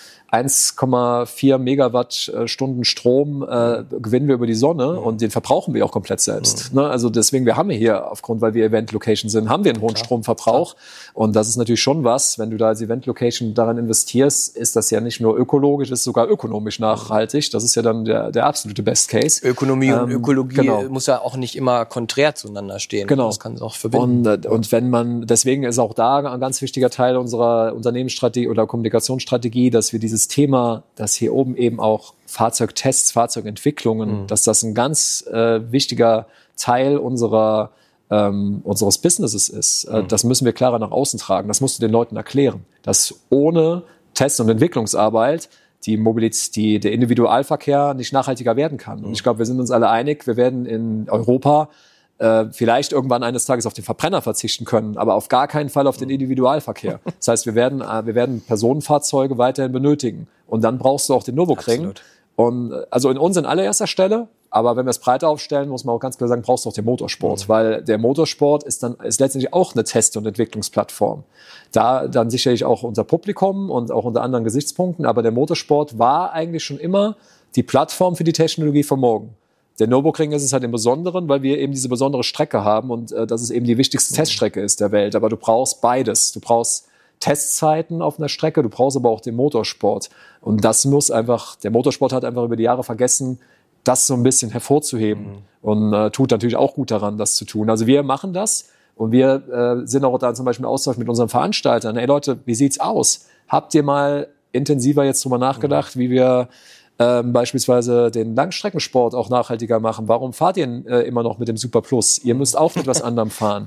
1,4 Megawattstunden Strom gewinnen wir über die Sonne und den verbrauchen wir auch komplett selbst. Also deswegen, wir haben hier weil wir Event-Location sind, haben wir einen hohen Stromverbrauch. Und das ist natürlich schon was, wenn du da als Event-Location daran investierst, ist das ja nicht nur ökologisch, ist sogar ökonomisch nachhaltig. Das ist ja dann der absolute Best Case. Ökonomie und Ökologie muss ja auch nicht immer konträr zueinander stehen. Genau. Das kann es auch verbinden. Und deswegen ist auch da ein ganz wichtiger Teil unserer Unternehmensstrategie oder Kommunikationsstrategie, dass wir dieses Thema, dass hier oben eben auch Fahrzeugtests, Fahrzeugentwicklungen, dass das ein ganz wichtiger Teil unseres Businesses ist. Das müssen wir klarer nach außen tragen. Das musst du den Leuten erklären, dass ohne Test- und Entwicklungsarbeit der Individualverkehr nicht nachhaltiger werden kann. Und ich glaube, wir sind uns alle einig, wir werden in Europa vielleicht irgendwann eines Tages auf den Verbrenner verzichten können, aber auf gar keinen Fall auf den Individualverkehr. Das heißt, wir werden Personenfahrzeuge weiterhin benötigen. Und dann brauchst du auch den Nürburgring. Absolut. Und also in uns in allererster Stelle, aber wenn wir es breiter aufstellen, muss man auch ganz klar sagen, brauchst du auch den Motorsport, weil der Motorsport ist letztendlich auch eine Test- und Entwicklungsplattform. Da dann sicherlich auch unser Publikum und auch unter anderen Gesichtspunkten, aber der Motorsport war eigentlich schon immer die Plattform für die Technologie von morgen. Der Nürburgring ist es halt im Besonderen, weil wir eben diese besondere Strecke haben und das ist eben die wichtigste Teststrecke ist der Welt. Aber du brauchst beides. Du brauchst Testzeiten auf einer Strecke, du brauchst aber auch den Motorsport. Und das der Motorsport hat einfach über die Jahre vergessen, das so ein bisschen hervorzuheben. Und tut natürlich auch gut daran, das zu tun. Also wir machen das und wir sind auch da zum Beispiel im Austausch mit unseren Veranstaltern. Hey Leute, wie sieht's aus? Habt ihr mal intensiver jetzt drüber nachgedacht, wie wir beispielsweise den Langstreckensport auch nachhaltiger machen? Warum fahrt ihr immer noch mit dem Super Plus? Ihr müsst auch mit was anderem fahren.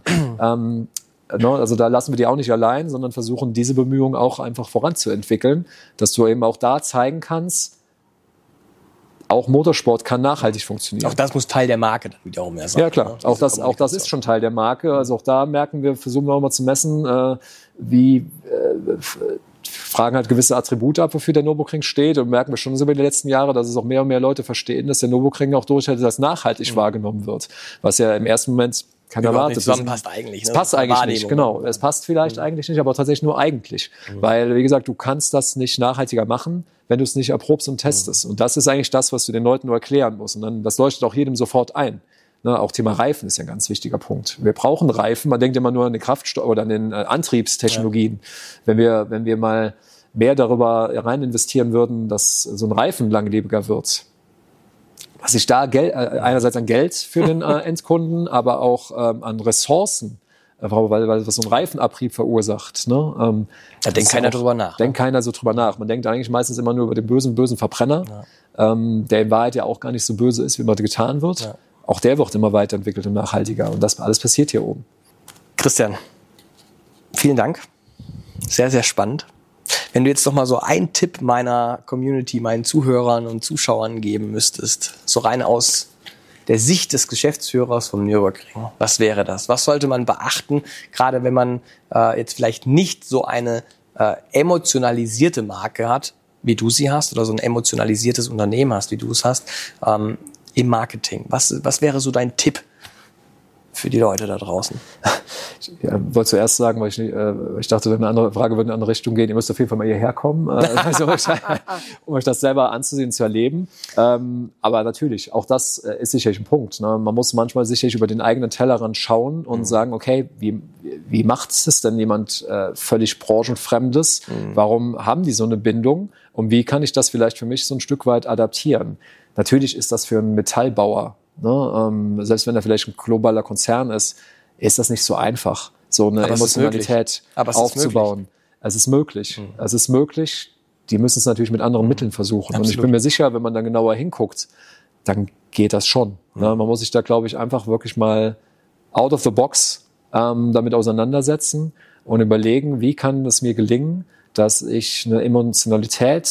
Also da lassen wir die auch nicht allein, sondern versuchen, diese Bemühungen auch einfach voranzuentwickeln, dass du eben auch da zeigen kannst, auch Motorsport kann nachhaltig funktionieren. Auch das muss Teil der Marke dann wiederum sein. Ja klar, auch das ist schon Teil der Marke. Also auch da versuchen wir auch mal zu messen, fragen halt gewisse Attribute ab, wofür der Nürburgring steht und merken wir schon so über die letzten Jahre, dass es auch mehr und mehr Leute verstehen, dass der Nürburgring auch durchaus als nachhaltig wahrgenommen wird. Was ja im ersten Moment keiner erwartet. Zusammenpasst eigentlich. Es passt eigentlich nicht, genau. Es passt vielleicht eigentlich nicht, aber tatsächlich nur eigentlich. Weil, wie gesagt, du kannst das nicht nachhaltiger machen, wenn du es nicht erprobst und testest. Und das ist eigentlich das, was du den Leuten nur erklären musst. Und dann, das leuchtet auch jedem sofort ein. Ne, auch Thema Reifen ist ja ein ganz wichtiger Punkt. Wir brauchen Reifen. Man denkt immer nur an den Kraftstoff oder an den Antriebstechnologien. Ja. Wenn wir mal mehr darüber rein investieren würden, dass so ein Reifen langlebiger wird, was ich da einerseits an Geld für den Endkunden, aber auch an Ressourcen, weil was so ein Reifenabrieb verursacht. Ne? Da denkt keiner drüber nach. Denkt keiner so drüber nach. Man denkt eigentlich meistens immer nur über den bösen Verbrenner, der in Wahrheit ja auch gar nicht so böse ist, wie immer getan wird. Ja. Auch der wird immer weiterentwickelt und nachhaltiger. Und das alles passiert hier oben. Christian, vielen Dank. Sehr, sehr spannend. Wenn du jetzt noch mal so einen Tipp meiner Community, meinen Zuhörern und Zuschauern geben müsstest, so rein aus der Sicht des Geschäftsführers vom Nürburgring, was wäre das? Was sollte man beachten, gerade wenn man jetzt vielleicht nicht so eine emotionalisierte Marke hat, wie du sie hast, oder so ein emotionalisiertes Unternehmen hast, wie du es hast, im Marketing? Was wäre so dein Tipp für die Leute da draußen? Ich wollte zuerst sagen, weil ich dachte, eine andere Frage würde in eine andere Richtung gehen. Ihr müsst auf jeden Fall mal hierher kommen, um euch das selber anzusehen, zu erleben. Aber natürlich, auch das ist sicherlich ein Punkt. Ne? Man muss manchmal sicherlich über den eigenen Tellerrand schauen und sagen, okay, wie macht es denn jemand völlig branchenfremdes? Warum haben die so eine Bindung? Und wie kann ich das vielleicht für mich so ein Stück weit adaptieren? Natürlich ist das für einen Metallbauer, ne, selbst wenn er vielleicht ein globaler Konzern ist das nicht so einfach, so eine Emotionalität aufzubauen. Es ist möglich. Es ist möglich. Die müssen es natürlich mit anderen Mitteln versuchen. Absolut. Und ich bin mir sicher, wenn man dann genauer hinguckt, dann geht das schon. Ne? Man muss sich da, glaube ich, einfach wirklich mal out of the box damit auseinandersetzen und überlegen, wie kann es mir gelingen, dass ich eine Emotionalität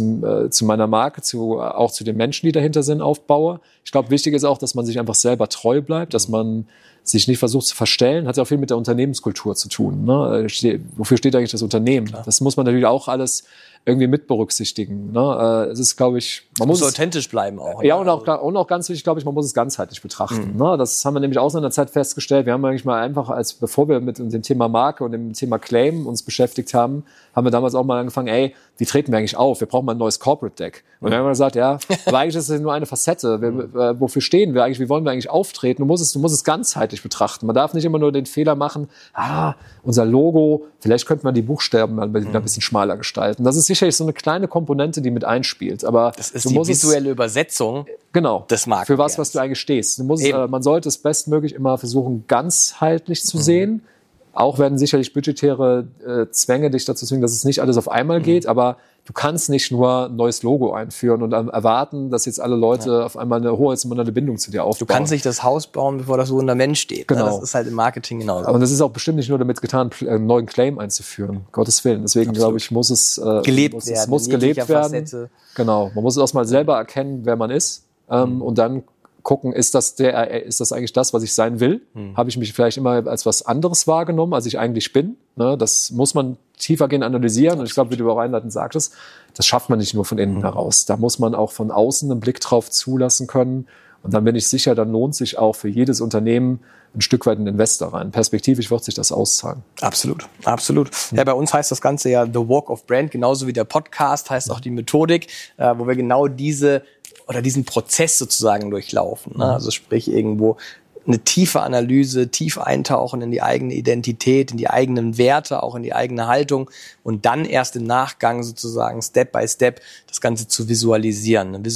zu meiner Marke, auch zu den Menschen, die dahinter sind, aufbaue. Ich glaube, wichtig ist auch, dass man sich einfach selber treu bleibt, dass man sich nicht versucht zu verstellen. Hat ja auch viel mit der Unternehmenskultur zu tun. Ne? Wofür steht eigentlich das Unternehmen? Klar. Das muss man natürlich auch alles irgendwie mit berücksichtigen. Ne? Es ist, glaube ich, man muss authentisch bleiben auch. Ja, und auch ganz wichtig, glaube ich, man muss es ganzheitlich betrachten. Ne? Das haben wir nämlich auch in der Zeit festgestellt. Wir haben eigentlich mal einfach, bevor wir mit dem Thema Marke und dem Thema Claim uns beschäftigt haben wir damals auch mal angefangen, wie treten wir eigentlich auf? Wir brauchen mal ein neues Corporate Deck. Und wir haben gesagt, aber eigentlich ist das nur eine Facette. Wofür stehen wir eigentlich? Wie wollen wir eigentlich auftreten? Du musst es ganzheitlich betrachten. Man darf nicht immer nur den Fehler machen, unser Logo, vielleicht könnte man die Buchstaben mal ein bisschen schmaler gestalten. Das ist sicherlich so eine kleine Komponente, die mit einspielt. Aber das ist die visuelle Übersetzung des Markenwerts. Für was du eigentlich stehst. Man sollte es bestmöglich immer versuchen, ganzheitlich zu sehen. Auch werden sicherlich budgetäre Zwänge dich dazu zwingen, dass es nicht alles auf einmal geht, aber du kannst nicht nur ein neues Logo einführen und erwarten, dass jetzt alle Leute auf einmal eine hohe emotionale Bindung zu dir aufbauen. Du kannst nicht das Haus bauen, bevor das Fundament steht. Genau. Ne? Das ist halt im Marketing genauso. Aber das ist auch bestimmt nicht nur damit getan, einen neuen Claim einzuführen. Gottes Willen. Deswegen glaube ich, muss es gelebt werden. Facette. Genau. Man muss erstmal selber erkennen, wer man ist und dann gucken, ist das eigentlich das, was ich sein will? Habe ich mich vielleicht immer als was anderes wahrgenommen, als ich eigentlich bin? Ne? Das muss man tiefergehend analysieren. Und ich glaube, wie du auch einleitend sagtest, das schafft man nicht nur von innen heraus. Da muss man auch von außen einen Blick drauf zulassen können. Und dann bin ich sicher, dann lohnt sich auch für jedes Unternehmen ein Stück weit ein Investor rein. Perspektivisch wird sich das auszahlen. Absolut, absolut. Ja, bei uns heißt das Ganze ja The Walk of Brand, genauso wie der Podcast heißt auch die Methodik, wo wir genau diesen Prozess sozusagen durchlaufen. Ne? Also sprich irgendwo eine tiefe Analyse, tief eintauchen in die eigene Identität, in die eigenen Werte, auch in die eigene Haltung und dann erst im Nachgang sozusagen Step by Step das Ganze zu visualisieren, eine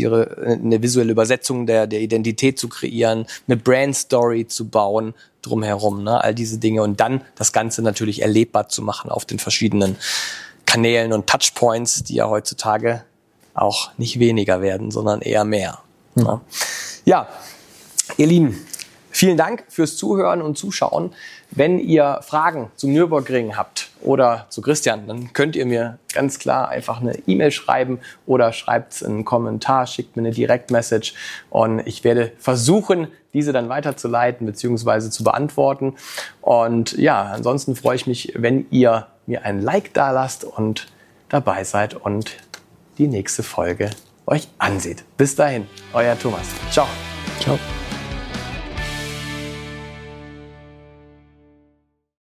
visuelle Übersetzung der Identität zu kreieren, eine Brand Story zu bauen drumherum, ne? All diese Dinge und dann das Ganze natürlich erlebbar zu machen auf den verschiedenen Kanälen und Touchpoints, die ja heutzutage auch nicht weniger werden, sondern eher mehr. Ne? Ja, ihr Lieben, vielen Dank fürs Zuhören und Zuschauen. Wenn ihr Fragen zum Nürburgring habt oder zu Christian, dann könnt ihr mir ganz klar einfach eine E-Mail schreiben oder schreibt einen Kommentar, schickt mir eine Direct-Message und ich werde versuchen, diese dann weiterzuleiten bzw. zu beantworten. Und ja, ansonsten freue ich mich, wenn ihr mir ein Like da lasst und dabei seid und die nächste Folge euch ansieht. Bis dahin, euer Thomas. Ciao. Ciao.